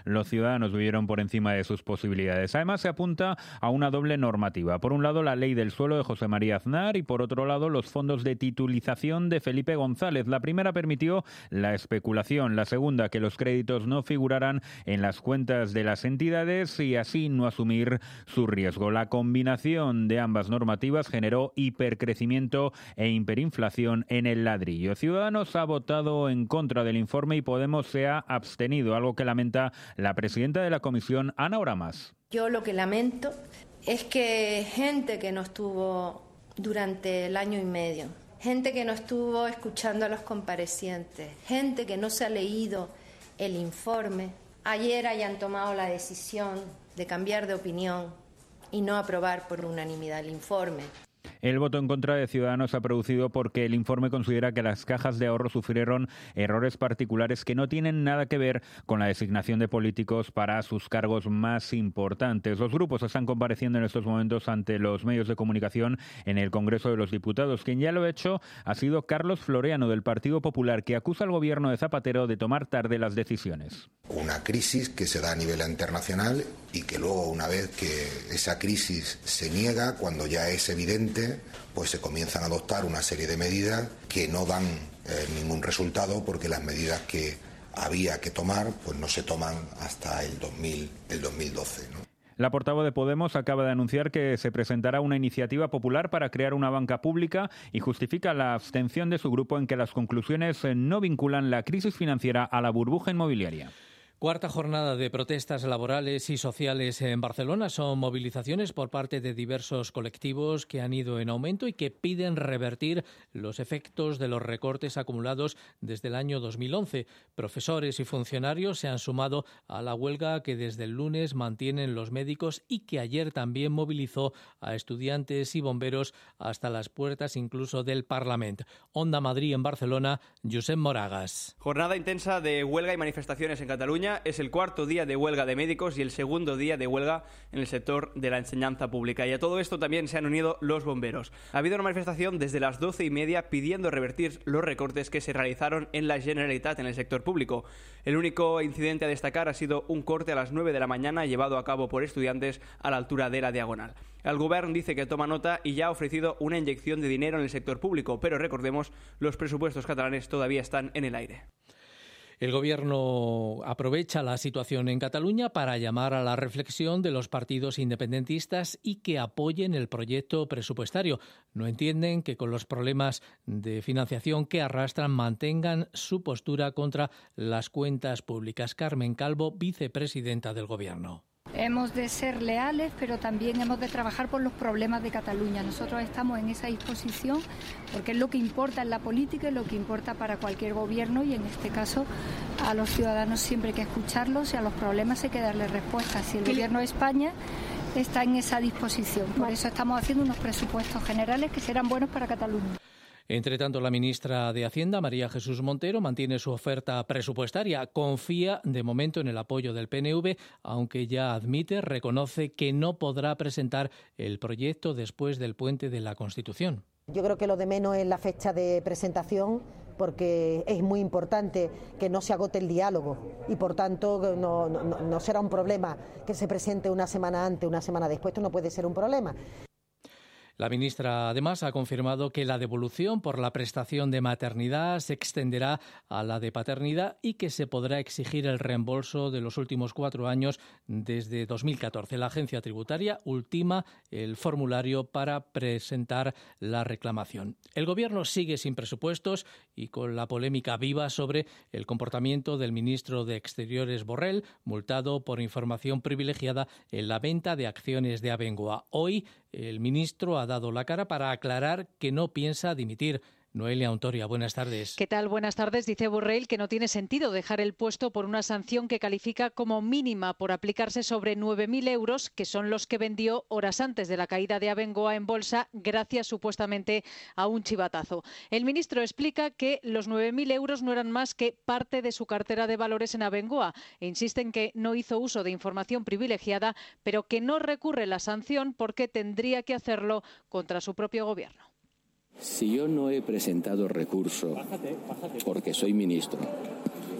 Ciudadanos vivieron por encima de sus posibilidades. Además, se apunta a una doble normativa. Por un lado, la ley del suelo de José María Aznar y, por otro lado, los fondos de titulización de Felipe González. La primera permitió la especulación, la segunda que los créditos no figuraran en las cuentas de las entidades y así no asumir su riesgo. La combinación de ambas normativas generó hipercrecimiento e hiperinflación en el ladrillo. Ciudadanos ha votado en contra del informe y Podemos se ha abstenido, algo que lamenta la presidenta de la comisión, Ana Oramas. Yo lo que lamento es que gente que no estuvo durante el año y medio, gente que no estuvo escuchando a los comparecientes, gente que no se ha leído el informe, ayer hayan tomado la decisión de cambiar de opinión y no aprobar por unanimidad el informe. El voto en contra de Ciudadanos ha producido porque el informe considera que las cajas de ahorro sufrieron errores particulares que no tienen nada que ver con la designación de políticos para sus cargos más importantes. Los grupos están compareciendo en estos momentos ante los medios de comunicación en el Congreso de los Diputados. Quien ya lo ha hecho ha sido Carlos Floreano, del Partido Popular, que acusa al gobierno de Zapatero de tomar tarde las decisiones. Una crisis que se da a nivel internacional y que luego, una vez que esa crisis se niega, cuando ya es evidente, pues se comienzan a adoptar una serie de medidas que no dan eh, ningún resultado, porque las medidas que había que tomar pues no se toman hasta el dos mil, el dos mil doce, ¿no? La portavoz de Podemos acaba de anunciar que se presentará una iniciativa popular para crear una banca pública y justifica la abstención de su grupo en que las conclusiones no vinculan la crisis financiera a la burbuja inmobiliaria. Cuarta jornada de protestas laborales y sociales en Barcelona. Son movilizaciones por parte de diversos colectivos que han ido en aumento y que piden revertir los efectos de los recortes acumulados desde el año dos mil once. Profesores y funcionarios se han sumado a la huelga que desde el lunes mantienen los médicos y que ayer también movilizó a estudiantes y bomberos hasta las puertas incluso del Parlamento. Onda Madrid en Barcelona, Josep Moragas. Jornada intensa de huelga y manifestaciones en Cataluña. Es el cuarto día de huelga de médicos y el segundo día de huelga en el sector de la enseñanza pública. Y a todo esto también se han unido los bomberos. Ha habido una manifestación desde las doce y media pidiendo revertir los recortes que se realizaron en la Generalitat en el sector público. El único incidente a destacar ha sido un corte a las nueve de la mañana llevado a cabo por estudiantes a la altura de la Diagonal. El Govern dice que toma nota y ya ha ofrecido una inyección de dinero en el sector público, pero recordemos, los presupuestos catalanes todavía están en el aire. El Gobierno aprovecha la situación en Cataluña para llamar a la reflexión de los partidos independentistas y que apoyen el proyecto presupuestario. No entienden que con los problemas de financiación que arrastran mantengan su postura contra las cuentas públicas. Carmen Calvo, vicepresidenta del Gobierno. Hemos de ser leales, pero también hemos de trabajar por los problemas de Cataluña. Nosotros estamos en esa disposición porque es lo que importa en la política, es lo que importa para cualquier gobierno y en este caso a los ciudadanos siempre hay que escucharlos y a los problemas hay que darles respuestas. Si el Gobierno de España está en esa disposición, por eso estamos haciendo unos presupuestos generales que serán buenos para Cataluña. Entre tanto, la ministra de Hacienda, María Jesús Montero, mantiene su oferta presupuestaria. Confía de momento en el apoyo del P N V, aunque ya admite, reconoce que no podrá presentar el proyecto después del puente de la Constitución. Yo creo que lo de menos es la fecha de presentación, porque es muy importante que no se agote el diálogo y, por tanto, no, no, no será un problema que se presente una semana antes, una semana después. Esto no puede ser un problema. La ministra, además, ha confirmado que la devolución por la prestación de maternidad se extenderá a la de paternidad y que se podrá exigir el reembolso de los últimos cuatro años desde dos mil catorce. La agencia tributaria ultima el formulario para presentar la reclamación. El Gobierno sigue sin presupuestos y con la polémica viva sobre el comportamiento del ministro de Exteriores Borrell, multado por información privilegiada en la venta de acciones de Abengoa. Hoy, el ministro ha dado la cara para aclarar que no piensa dimitir. Noelia Ontoria, buenas tardes. ¿Qué tal? Buenas tardes. Dice Borrell que no tiene sentido dejar el puesto por una sanción que califica como mínima por aplicarse sobre nueve mil euros, que son los que vendió horas antes de la caída de Abengoa en bolsa, gracias supuestamente a un chivatazo. El ministro explica que los nueve mil euros no eran más que parte de su cartera de valores en Abengoa e insiste en que no hizo uso de información privilegiada, pero que no recurre la sanción porque tendría que hacerlo contra su propio gobierno. Si yo no he presentado recurso porque soy ministro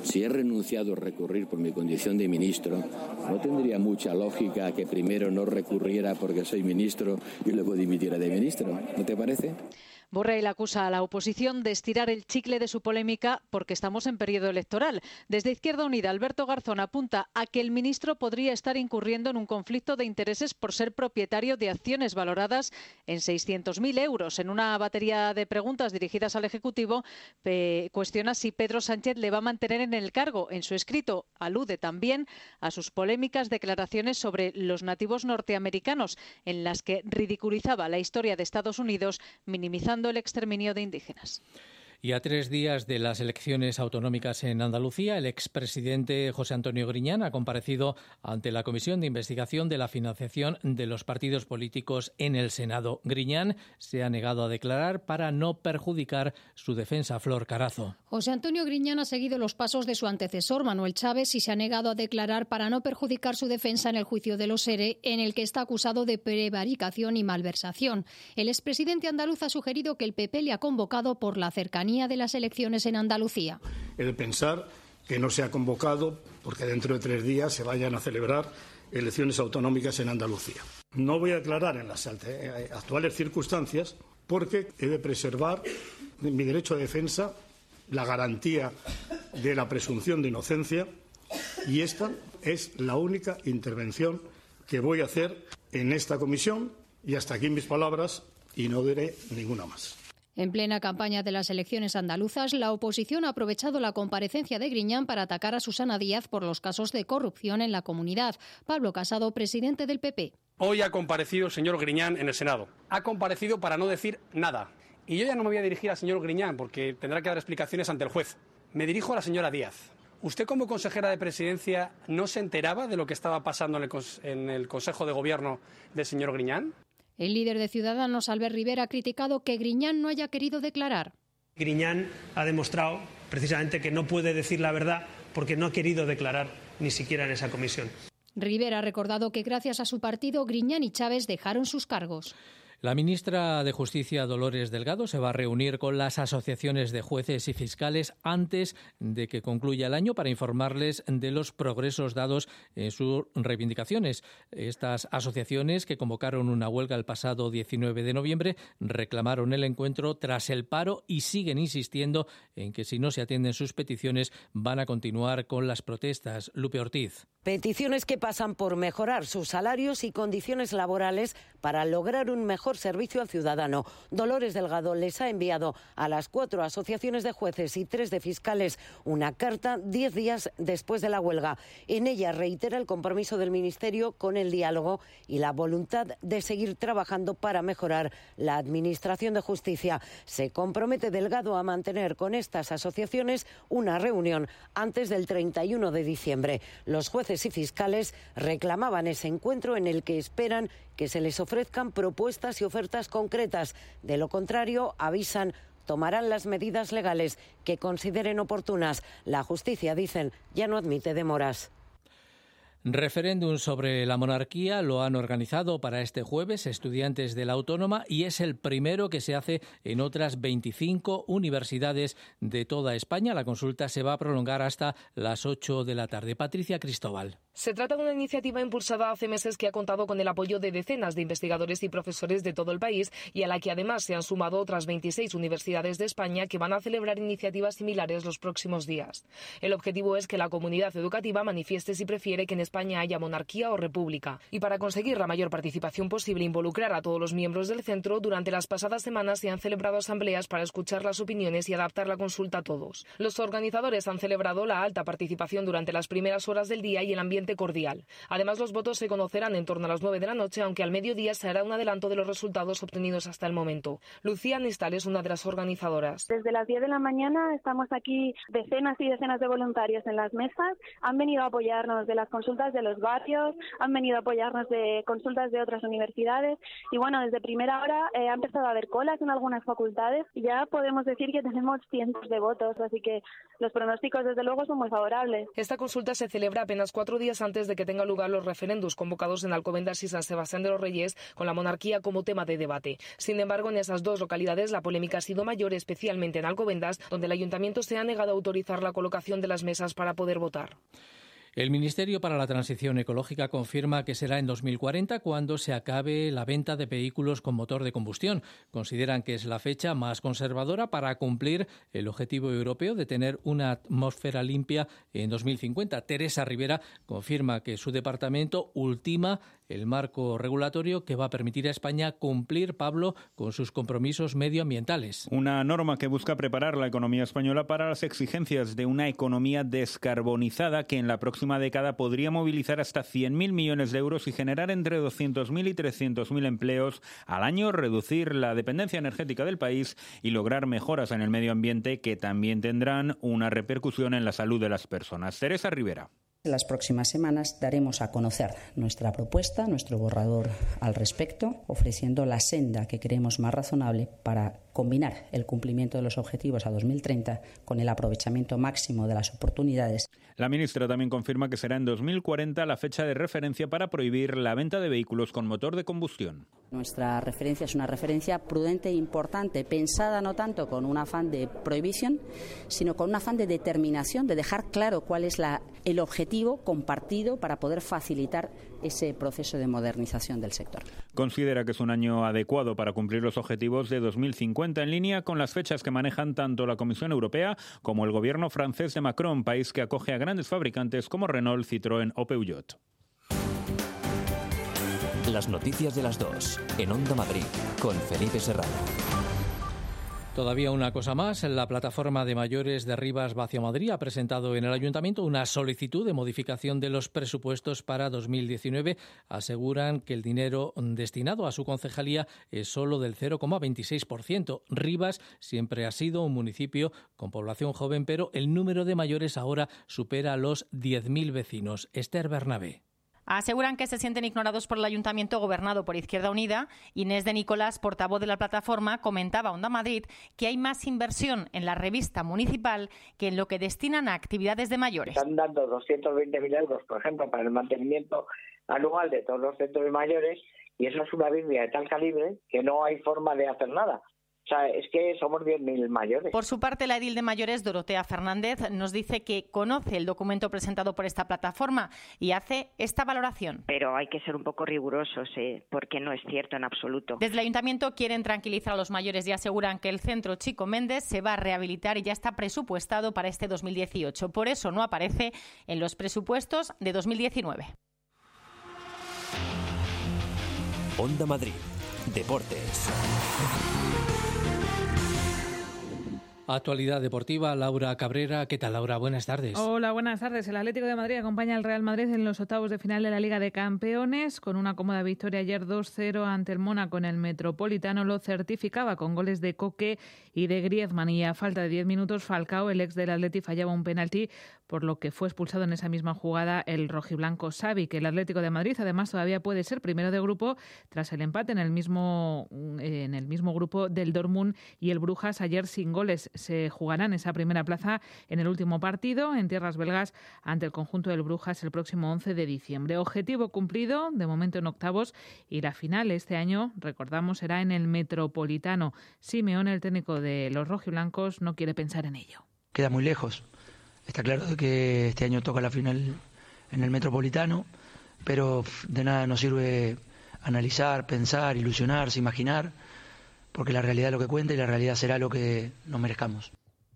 Si he renunciado a recurrir por mi condición de ministro, no tendría mucha lógica que primero no recurriera porque soy ministro y luego dimitiera de ministro. ¿No te parece? Borrell acusa a la oposición de estirar el chicle de su polémica porque estamos en periodo electoral. Desde Izquierda Unida, Alberto Garzón apunta a que el ministro podría estar incurriendo en un conflicto de intereses por ser propietario de acciones valoradas en seiscientos mil euros. En una batería de preguntas dirigidas al Ejecutivo, eh, cuestiona si Pedro Sánchez le va a mantener en el cargo. En su escrito alude también a sus polémicas declaraciones sobre los nativos norteamericanos, en las que ridiculizaba la historia de Estados Unidos, minimizando el exterminio de indígenas. Y a tres días de las elecciones autonómicas en Andalucía, el expresidente José Antonio Griñán ha comparecido ante la Comisión de Investigación de la Financiación de los Partidos Políticos en el Senado. Griñán se ha negado a declarar para no perjudicar su defensa. Flor Carazo. José Antonio Griñán ha seguido los pasos de su antecesor, Manuel Chávez, y se ha negado a declarar para no perjudicar su defensa en el juicio de los ERE, en el que está acusado de prevaricación y malversación. El expresidente andaluz ha sugerido que el P P le ha convocado por la cercanía de las elecciones en Andalucía. He de pensar que no se ha convocado porque dentro de tres días se vayan a celebrar elecciones autonómicas en Andalucía. No voy a declarar en las actuales circunstancias porque he de preservar mi derecho de defensa, la garantía de la presunción de inocencia, y esta es la única intervención que voy a hacer en esta comisión, y hasta aquí mis palabras y no diré ninguna más. En plena campaña de las elecciones andaluzas, la oposición ha aprovechado la comparecencia de Griñán para atacar a Susana Díaz por los casos de corrupción en la comunidad. Pablo Casado, presidente del P P. Hoy ha comparecido el señor Griñán en el Senado. Ha comparecido para no decir nada. Y yo ya no me voy a dirigir al señor Griñán porque tendrá que dar explicaciones ante el juez. Me dirijo a la señora Díaz. ¿Usted como consejera de Presidencia no se enteraba de lo que estaba pasando en el, en el Consejo de Gobierno del señor Griñán? El líder de Ciudadanos, Albert Rivera, ha criticado que Griñán no haya querido declarar. Griñán ha demostrado precisamente que no puede decir la verdad porque no ha querido declarar ni siquiera en esa comisión. Rivera ha recordado que gracias a su partido, Griñán y Chávez dejaron sus cargos. La ministra de Justicia, Dolores Delgado, se va a reunir con las asociaciones de jueces y fiscales antes de que concluya el año para informarles de los progresos dados en sus reivindicaciones. Estas asociaciones, que convocaron una huelga el pasado diecinueve de noviembre, reclamaron el encuentro tras el paro y siguen insistiendo en que si no se atienden sus peticiones van a continuar con las protestas. Lupe Ortiz. Peticiones que pasan por mejorar sus salarios y condiciones laborales para lograr un mejor servicio al ciudadano. Dolores Delgado les ha enviado a las cuatro asociaciones de jueces y tres de fiscales una carta diez días después de la huelga. En ella reitera el compromiso del Ministerio con el diálogo y la voluntad de seguir trabajando para mejorar la administración de justicia. Se compromete Delgado a mantener con estas asociaciones una reunión antes del treinta y uno de diciembre. Los jueces y fiscales reclamaban ese encuentro en el que esperan que se les ofrezcan propuestas y ofertas concretas. De lo contrario, avisan, tomarán las medidas legales que consideren oportunas. La justicia, dicen, ya no admite demoras. Referéndum sobre la monarquía lo han organizado para este jueves estudiantes de la Autónoma y es el primero que se hace en otras veinticinco universidades de toda España. La consulta se va a prolongar hasta las ocho de la tarde. Patricia Cristóbal. Se trata de una iniciativa impulsada hace meses que ha contado con el apoyo de decenas de investigadores y profesores de todo el país y a la que además se han sumado otras veintiséis universidades de España que van a celebrar iniciativas similares los próximos días. El objetivo es que la comunidad educativa manifieste si prefiere que en España haya monarquía o república. Y para conseguir la mayor participación posible e involucrar a todos los miembros del centro, durante las pasadas semanas se han celebrado asambleas para escuchar las opiniones y adaptar la consulta a todos. Los organizadores han celebrado la alta participación durante las primeras horas del día y el ambiente cordial. Además, los votos se conocerán en torno a las nueve de la noche, aunque al mediodía se hará un adelanto de los resultados obtenidos hasta el momento. Lucía Nistal es una de las organizadoras. Desde las diez de la mañana estamos aquí decenas y decenas de voluntarios en las mesas. Han venido a apoyarnos de las consultas de los barrios, han venido a apoyarnos de consultas de otras universidades y bueno, desde primera hora eh, ha empezado a haber colas en algunas facultades y ya podemos decir que tenemos cientos de votos, así que los pronósticos desde luego son muy favorables. Esta consulta se celebra apenas cuatro días días antes de que tengan lugar los referendos convocados en Alcobendas y San Sebastián de los Reyes, con la monarquía como tema de debate. Sin embargo, en esas dos localidades la polémica ha sido mayor, especialmente en Alcobendas, donde el ayuntamiento se ha negado a autorizar la colocación de las mesas para poder votar. El Ministerio para la Transición Ecológica confirma que será en dos mil cuarenta cuando se acabe la venta de vehículos con motor de combustión. Consideran que es la fecha más conservadora para cumplir el objetivo europeo de tener una atmósfera limpia en dos mil cincuenta. Teresa Rivera confirma que su departamento ultima el marco regulatorio que va a permitir a España cumplir, Pablo, con sus compromisos medioambientales. Una norma que busca preparar la economía española para las exigencias de una economía descarbonizada que en la próxima década podría movilizar hasta cien mil millones de euros y generar entre doscientos mil y trescientos mil empleos al año, reducir la dependencia energética del país y lograr mejoras en el medio ambiente que también tendrán una repercusión en la salud de las personas. Teresa Rivera. En las próximas semanas daremos a conocer nuestra propuesta, nuestro borrador al respecto, ofreciendo la senda que creemos más razonable para combinar el cumplimiento de los objetivos a dos mil treinta con el aprovechamiento máximo de las oportunidades. La ministra también confirma que será en dos mil cuarenta la fecha de referencia para prohibir la venta de vehículos con motor de combustión. Nuestra referencia es una referencia prudente e importante, pensada no tanto con un afán de prohibición, sino con un afán de determinación, de dejar claro cuál es la, el objetivo compartido para poder facilitar ese proceso de modernización del sector. Considera que es un año adecuado para cumplir los objetivos de dos mil cincuenta en línea con las fechas que manejan tanto la Comisión Europea como el gobierno francés de Macron, país que acoge a grandes fabricantes como Renault, Citroën o Peugeot. Las noticias de las dos, en Onda Madrid, con Felipe Serrano. Todavía una cosa más, la plataforma de mayores de Rivas Vacio Madrid ha presentado en el Ayuntamiento una solicitud de modificación de los presupuestos para dos mil diecinueve. Aseguran que el dinero destinado a su concejalía es solo del cero coma veintiséis por ciento. Rivas siempre ha sido un municipio con población joven, pero el número de mayores ahora supera los diez mil vecinos. Esther Bernabé. Aseguran que se sienten ignorados por el Ayuntamiento gobernado por Izquierda Unida. Inés de Nicolás, portavoz de la plataforma, comentaba a Onda Madrid que hay más inversión en la revista municipal que en lo que destinan a actividades de mayores. Están dando doscientos veinte mil euros, por ejemplo, para el mantenimiento anual de todos los centros de mayores, y eso es una Biblia de tal calibre que no hay forma de hacer nada. O sea, es que somos diez mil mayores. Por su parte, la edil de mayores, Dorotea Fernández, nos dice que conoce el documento presentado por esta plataforma y hace esta valoración. Pero hay que ser un poco rigurosos, eh, porque no es cierto en absoluto. Desde el Ayuntamiento quieren tranquilizar a los mayores y aseguran que el centro Chico Méndez se va a rehabilitar y ya está presupuestado para este dos mil dieciocho. Por eso no aparece en los presupuestos de dos mil diecinueve. Onda Madrid, Deportes. Actualidad deportiva, Laura Cabrera. ¿Qué tal, Laura? Buenas tardes. Hola, buenas tardes. El Atlético de Madrid acompaña al Real Madrid en los octavos de final de la Liga de Campeones. Con una cómoda victoria ayer dos cero ante el Mónaco en el Metropolitano, lo certificaba con goles de Coque y de Griezmann. Y a falta de diez minutos, Falcao, el ex del Atleti, fallaba un penalti, por lo que fue expulsado en esa misma jugada el rojiblanco Xavi, que el Atlético de Madrid además todavía puede ser primero de grupo tras el empate en el mismo, en el mismo grupo del Dortmund y el Brujas ayer sin goles. Se jugarán esa primera plaza en el último partido en tierras belgas ante el conjunto del Brujas el próximo once de diciembre. Objetivo cumplido, de momento en octavos, y la final este año, recordamos, será en el Metropolitano. Simeone, el técnico de los rojiblancos, no quiere pensar en ello. Queda muy lejos. Está claro que este año toca la final en el Metropolitano, pero de nada nos sirve analizar, pensar, ilusionarse, imaginar, porque la realidad es lo que cuenta y la realidad será lo que nos merezcamos.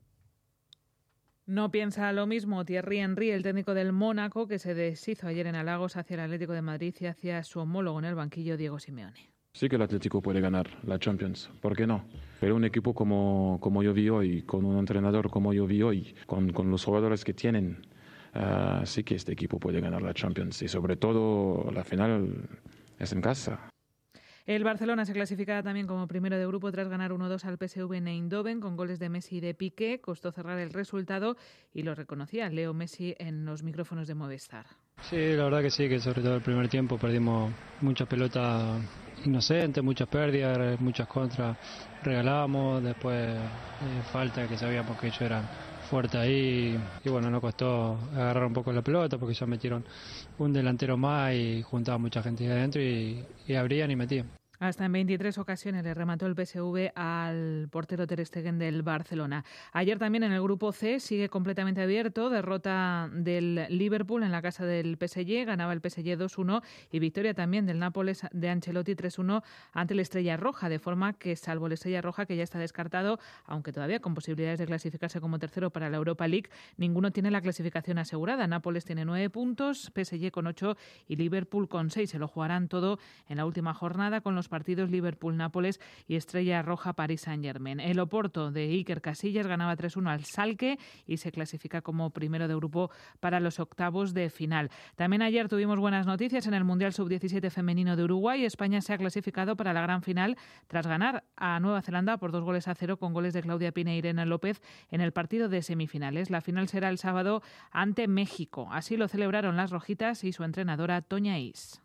No piensa lo mismo Thierry Henry, el técnico del Mónaco, que se deshizo ayer en halagos hacia el Atlético de Madrid y hacia su homólogo en el banquillo, Diego Simeone. Sí que el Atlético puede ganar la Champions, ¿por qué no? Pero un equipo como, como yo vi hoy, con un entrenador como yo vi hoy, con, con los jugadores que tienen, uh, sí que este equipo puede ganar la Champions y sobre todo la final es en casa. El Barcelona se clasifica también como primero de grupo tras ganar uno dos al P S V en Eindhoven con goles de Messi y de Piqué. Costó cerrar el resultado y lo reconocía Leo Messi en los micrófonos de Movistar. Sí, la verdad que sí, que sobre todo el primer tiempo perdimos muchas pelotas inocentes, muchas pérdidas, muchas contras regalábamos, después eh, falta que sabíamos que ellos eran fuerte ahí y bueno, nos costó agarrar un poco la pelota porque ya metieron un delantero más y juntaba mucha gente ahí adentro y, y abrían y metían. Hasta en veintitrés ocasiones le remató el P S V al portero Ter Stegen del Barcelona. Ayer también en el grupo C sigue completamente abierto, derrota del Liverpool en la casa del P S G, ganaba el P S G dos uno y victoria también del Nápoles de Ancelotti tres uno ante la Estrella Roja, de forma que salvo la Estrella Roja, que ya está descartado, aunque todavía con posibilidades de clasificarse como tercero para la Europa League, ninguno tiene la clasificación asegurada. Nápoles tiene nueve puntos, P S G con ocho y Liverpool con seis. Se lo jugarán todo en la última jornada con los partidos Liverpool-Nápoles y Estrella Roja Paris Saint-Germain. El Oporto de Iker Casillas ganaba tres uno al Schalke y se clasifica como primero de grupo para los octavos de final. También ayer tuvimos buenas noticias en el Mundial sub diecisiete femenino de Uruguay. España se ha clasificado para la gran final tras ganar a Nueva Zelanda por dos goles a cero con goles de Claudia Pina e Irene López en el partido de semifinales. La final será el sábado ante México. Así lo celebraron las rojitas y su entrenadora Toña Is.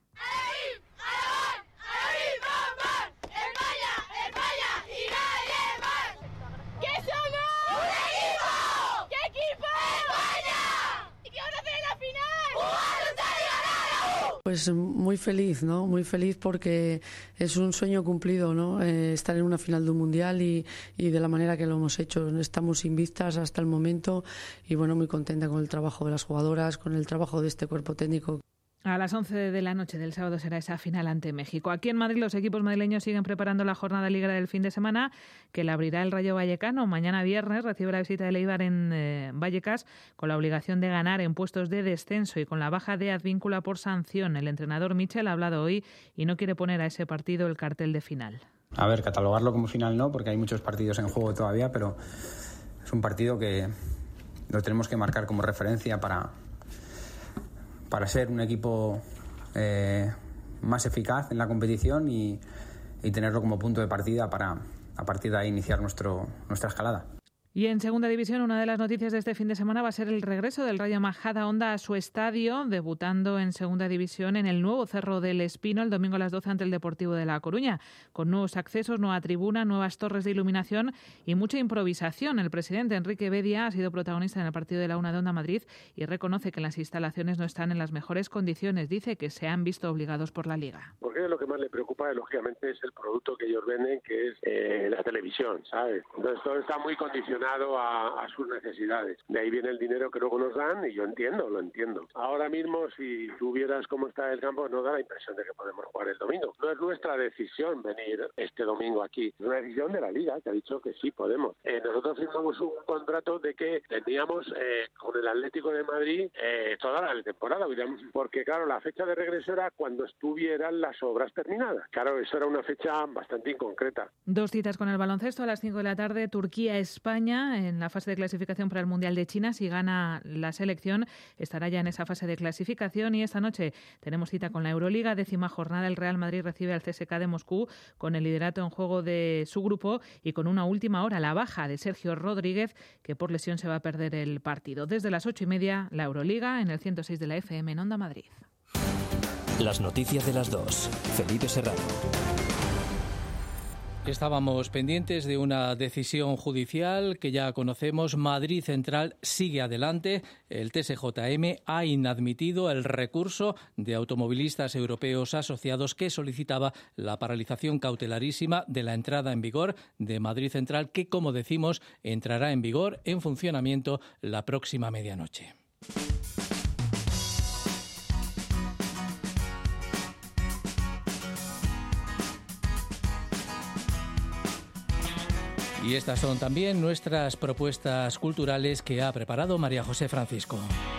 Pues muy feliz, ¿no? Muy feliz porque es un sueño cumplido, ¿no? Eh, estar en una final de un mundial y, y de la manera que lo hemos hecho. Estamos invictas hasta el momento y bueno, muy contenta con el trabajo de las jugadoras, con el trabajo de este cuerpo técnico. A las once de la noche del sábado será esa final ante México. Aquí en Madrid los equipos madrileños siguen preparando la jornada liguera del fin de semana, que la abrirá el Rayo Vallecano. Mañana viernes recibe la visita del Eibar en eh, Vallecas, con la obligación de ganar en puestos de descenso y con la baja de Advíncula por sanción. El entrenador Michel ha hablado hoy y no quiere poner a ese partido el cartel de final. A ver, catalogarlo como final no, porque hay muchos partidos en juego todavía, pero es un partido que lo tenemos que marcar como referencia para... para ser un equipo eh, más eficaz en la competición y, y tenerlo como punto de partida para a partir de ahí iniciar nuestro, nuestra escalada. Y en Segunda División, una de las noticias de este fin de semana va a ser el regreso del Rayo Majadahonda a su estadio, debutando en Segunda División en el nuevo Cerro del Espino el domingo a las doce ante el Deportivo de La Coruña, con nuevos accesos, nueva tribuna, nuevas torres de iluminación y mucha improvisación. El presidente Enrique Bedia ha sido protagonista en el partido de la Una de Onda Madrid y reconoce que las instalaciones no están en las mejores condiciones. Dice que se han visto obligados por la Liga. Porque lo que más le preocupa, lógicamente, es el producto que ellos venden, que es eh, la televisión, ¿sabes? Entonces todo está muy condicionado A, a sus necesidades. De ahí viene el dinero que luego nos dan y yo entiendo, lo entiendo. Ahora mismo, si tú vieras cómo está el campo, nos da la impresión de que podemos jugar el domingo. No es nuestra decisión venir este domingo aquí, es una decisión de la Liga que ha dicho que sí podemos. Eh, nosotros firmamos un contrato de que teníamos eh, con el Atlético de Madrid eh, toda la temporada, porque claro, la fecha de regreso era cuando estuvieran las obras terminadas. Claro, eso era una fecha bastante inconcreta. Dos citas con el baloncesto a las cinco de la tarde, Turquía-España en la fase de clasificación para el Mundial de China. Si gana la selección, estará ya en esa fase de clasificación. Y esta noche tenemos cita con la Euroliga, décima jornada. El Real Madrid recibe al C S K de Moscú con el liderato en juego de su grupo y con una última hora, la baja de Sergio Rodríguez, que por lesión se va a perder el partido. Desde las ocho y media, la Euroliga en el ciento seis de la F M en Onda Madrid. Las noticias de las dos. Felipe Serrano. Estábamos pendientes de una decisión judicial que ya conocemos. Madrid Central sigue adelante. El T S J M ha inadmitido el recurso de automovilistas europeos asociados que solicitaba la paralización cautelarísima de la entrada en vigor de Madrid Central, que, como decimos, entrará en vigor en funcionamiento la próxima medianoche. Y estas son también nuestras propuestas culturales que ha preparado María José Francisco.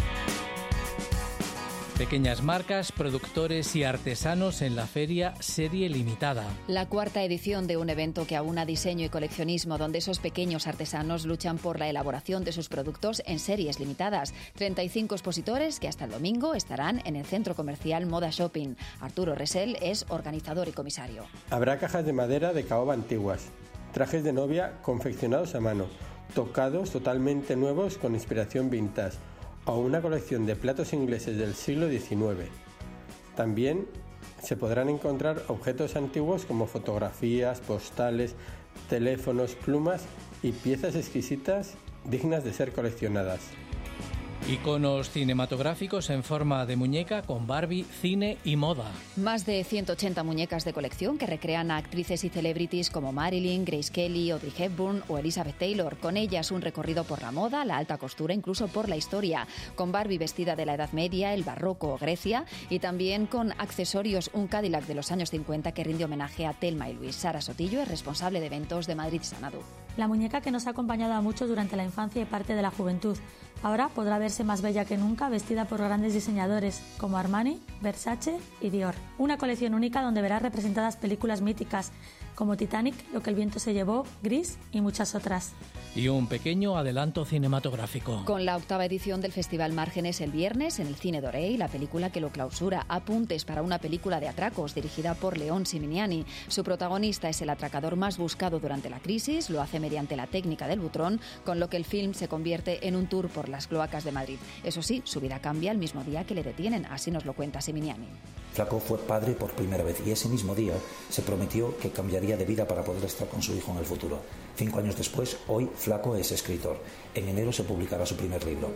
Pequeñas marcas, productores y artesanos en la feria Serie Limitada. La cuarta edición de un evento que aúna diseño y coleccionismo, donde esos pequeños artesanos luchan por la elaboración de sus productos en series limitadas. treinta y cinco expositores que hasta el domingo estarán en el centro comercial Moda Shopping. Arturo Resel es organizador y comisario. Habrá cajas de madera de caoba antiguas, trajes de novia confeccionados a mano, tocados totalmente nuevos con inspiración vintage, o una colección de platos ingleses del siglo diecinueve. También se podrán encontrar objetos antiguos como fotografías, postales, teléfonos, plumas y piezas exquisitas dignas de ser coleccionadas. Iconos cinematográficos en forma de muñeca con Barbie, cine y moda. Más de ciento ochenta muñecas de colección que recrean a actrices y celebrities como Marilyn, Grace Kelly, Audrey Hepburn o Elizabeth Taylor. Con ellas un recorrido por la moda, la alta costura, incluso por la historia. Con Barbie vestida de la Edad Media, el Barroco o Grecia. Y también con accesorios, un Cadillac de los años cincuenta que rinde homenaje a Thelma y Luis. Sara Sotillo es responsable de eventos de Madrid y Sanadú. La muñeca que nos ha acompañado a muchos durante la infancia y parte de la juventud. Ahora podrá verse más bella que nunca vestida por grandes diseñadores como Armani, Versace y Dior. Una colección única donde verás representadas películas míticas como Titanic, Lo que el viento se llevó, Gris y muchas otras. Y un pequeño adelanto cinematográfico. Con la octava edición del Festival Márgenes el viernes en el Cine Doré, la película que lo clausura, Apuntes para una película de atracos dirigida por León Siminiani. Su protagonista es el atracador más buscado durante la crisis, lo hace mediante la técnica del butrón, con lo que el film se convierte en un tour por las cloacas de Madrid. Eso sí, su vida cambia el mismo día que le detienen, así nos lo cuenta Siminiani. Flaco fue padre por primera vez y ese mismo día se prometió que cambiaría de vida para poder estar con su hijo en el futuro. Cinco años después, hoy Flaco es escritor. En enero se publicará su primer libro.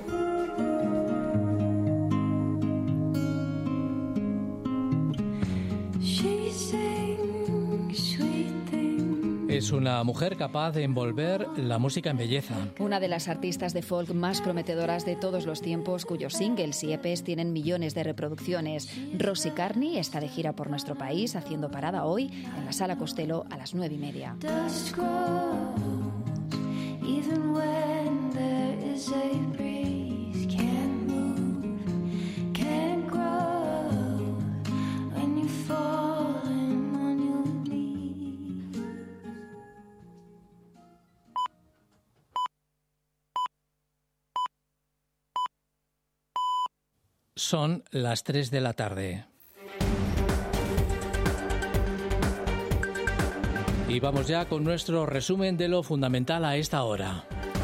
Es una mujer capaz de envolver la música en belleza. Una de las artistas de folk más prometedoras de todos los tiempos, cuyos singles y E Pes tienen millones de reproducciones. Rosy Carney está de gira por nuestro país, haciendo parada hoy en la Sala Costello a las nueve y media. Son las tres de la tarde. Y vamos ya con nuestro resumen de lo fundamental a esta hora.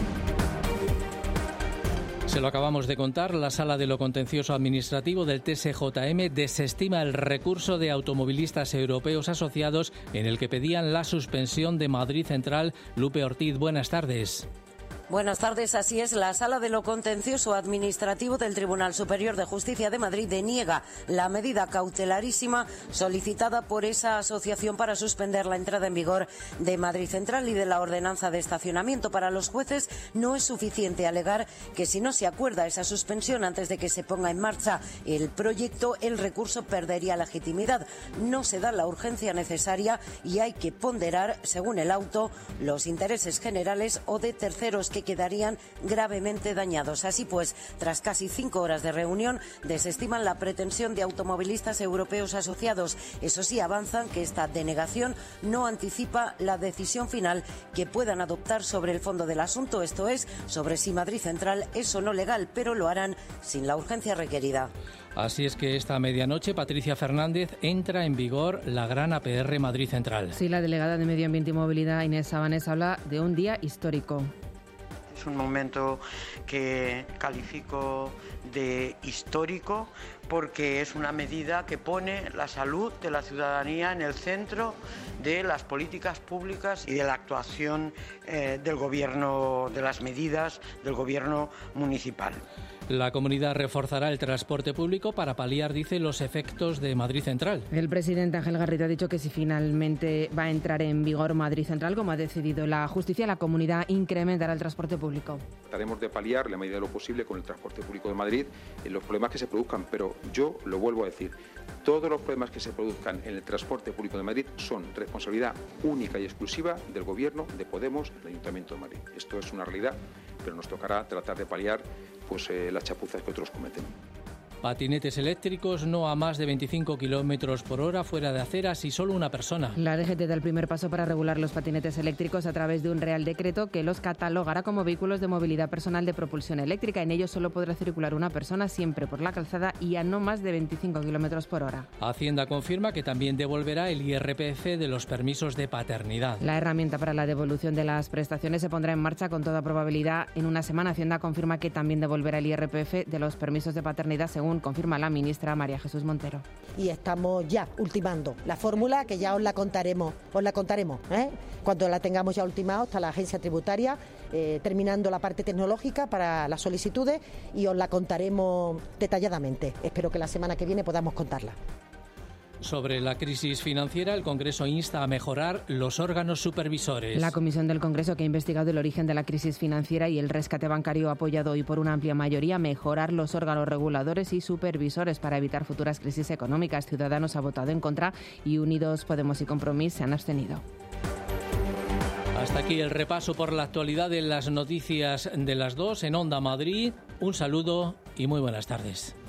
Se lo acabamos de contar, la Sala de lo Contencioso Administrativo del T S J M desestima el recurso de automovilistas europeos asociados en el que pedían la suspensión de Madrid Central. Lupe Ortiz, buenas tardes. Buenas tardes, así es. La Sala de lo Contencioso Administrativo del Tribunal Superior de Justicia de Madrid deniega la medida cautelarísima solicitada por esa asociación para suspender la entrada en vigor de Madrid Central y de la ordenanza de estacionamiento. Para los jueces no es suficiente alegar que si no se acuerda esa suspensión antes de que se ponga en marcha el proyecto, el recurso perdería legitimidad. No se da la urgencia necesaria y hay que ponderar, según el auto, los intereses generales o de terceros que quedarían gravemente dañados. Así pues, tras casi cinco horas de reunión, desestiman la pretensión de automovilistas europeos asociados. Eso sí, avanzan que esta denegación no anticipa la decisión final que puedan adoptar sobre el fondo del asunto, esto es, sobre si Madrid Central es o no legal, pero lo harán sin la urgencia requerida. Así es que esta medianoche, Patricia Fernández, entra en vigor la gran A P R Madrid Central. Sí, la delegada de Medio Ambiente y Movilidad, Inés Sabanés, habla de un día histórico. Es un momento que califico de histórico porque es una medida que pone la salud de la ciudadanía en el centro de las políticas públicas y de la actuación eh, del gobierno, de las medidas del gobierno municipal. La comunidad reforzará el transporte público para paliar, dice, los efectos de Madrid Central. El presidente Ángel Garrido ha dicho que si finalmente va a entrar en vigor Madrid Central, como ha decidido la justicia, la comunidad incrementará el transporte público. Trataremos de paliar, en la medida de lo posible, con el transporte público de Madrid, en los problemas que se produzcan, pero yo lo vuelvo a decir, todos los problemas que se produzcan en el transporte público de Madrid son responsabilidad única y exclusiva del Gobierno de Podemos, del Ayuntamiento de Madrid. Esto es una realidad, pero nos tocará tratar de paliar pues eh, las chapuzas que otros cometen. Patinetes eléctricos no a más de veinticinco kilómetros por hora fuera de aceras y solo una persona. La D G T da el primer paso para regular los patinetes eléctricos a través de un Real Decreto que los catalogará como vehículos de movilidad personal de propulsión eléctrica. En ellos solo podrá circular una persona siempre por la calzada y a no más de veinticinco kilómetros por hora. Hacienda confirma que también devolverá el I R P F de los permisos de paternidad. La herramienta para la devolución de las prestaciones se pondrá en marcha con toda probabilidad en una semana. Hacienda confirma que también devolverá el I R P F de los permisos de paternidad según según confirma la ministra María Jesús Montero. Y estamos ya ultimando la fórmula, que ya os la contaremos, os la contaremos, ¿eh? Cuando la tengamos ya ultimado, está la agencia tributaria eh, terminando la parte tecnológica para las solicitudes y os la contaremos detalladamente. Espero que la semana que viene podamos contarla. Sobre la crisis financiera, el Congreso insta a mejorar los órganos supervisores. La Comisión del Congreso, que ha investigado el origen de la crisis financiera y el rescate bancario, ha apoyado hoy por una amplia mayoría mejorar los órganos reguladores y supervisores para evitar futuras crisis económicas. Ciudadanos ha votado en contra y Unidos Podemos y Compromís se han abstenido. Hasta aquí el repaso por la actualidad de las noticias de las dos en Onda Madrid. Un saludo y muy buenas tardes.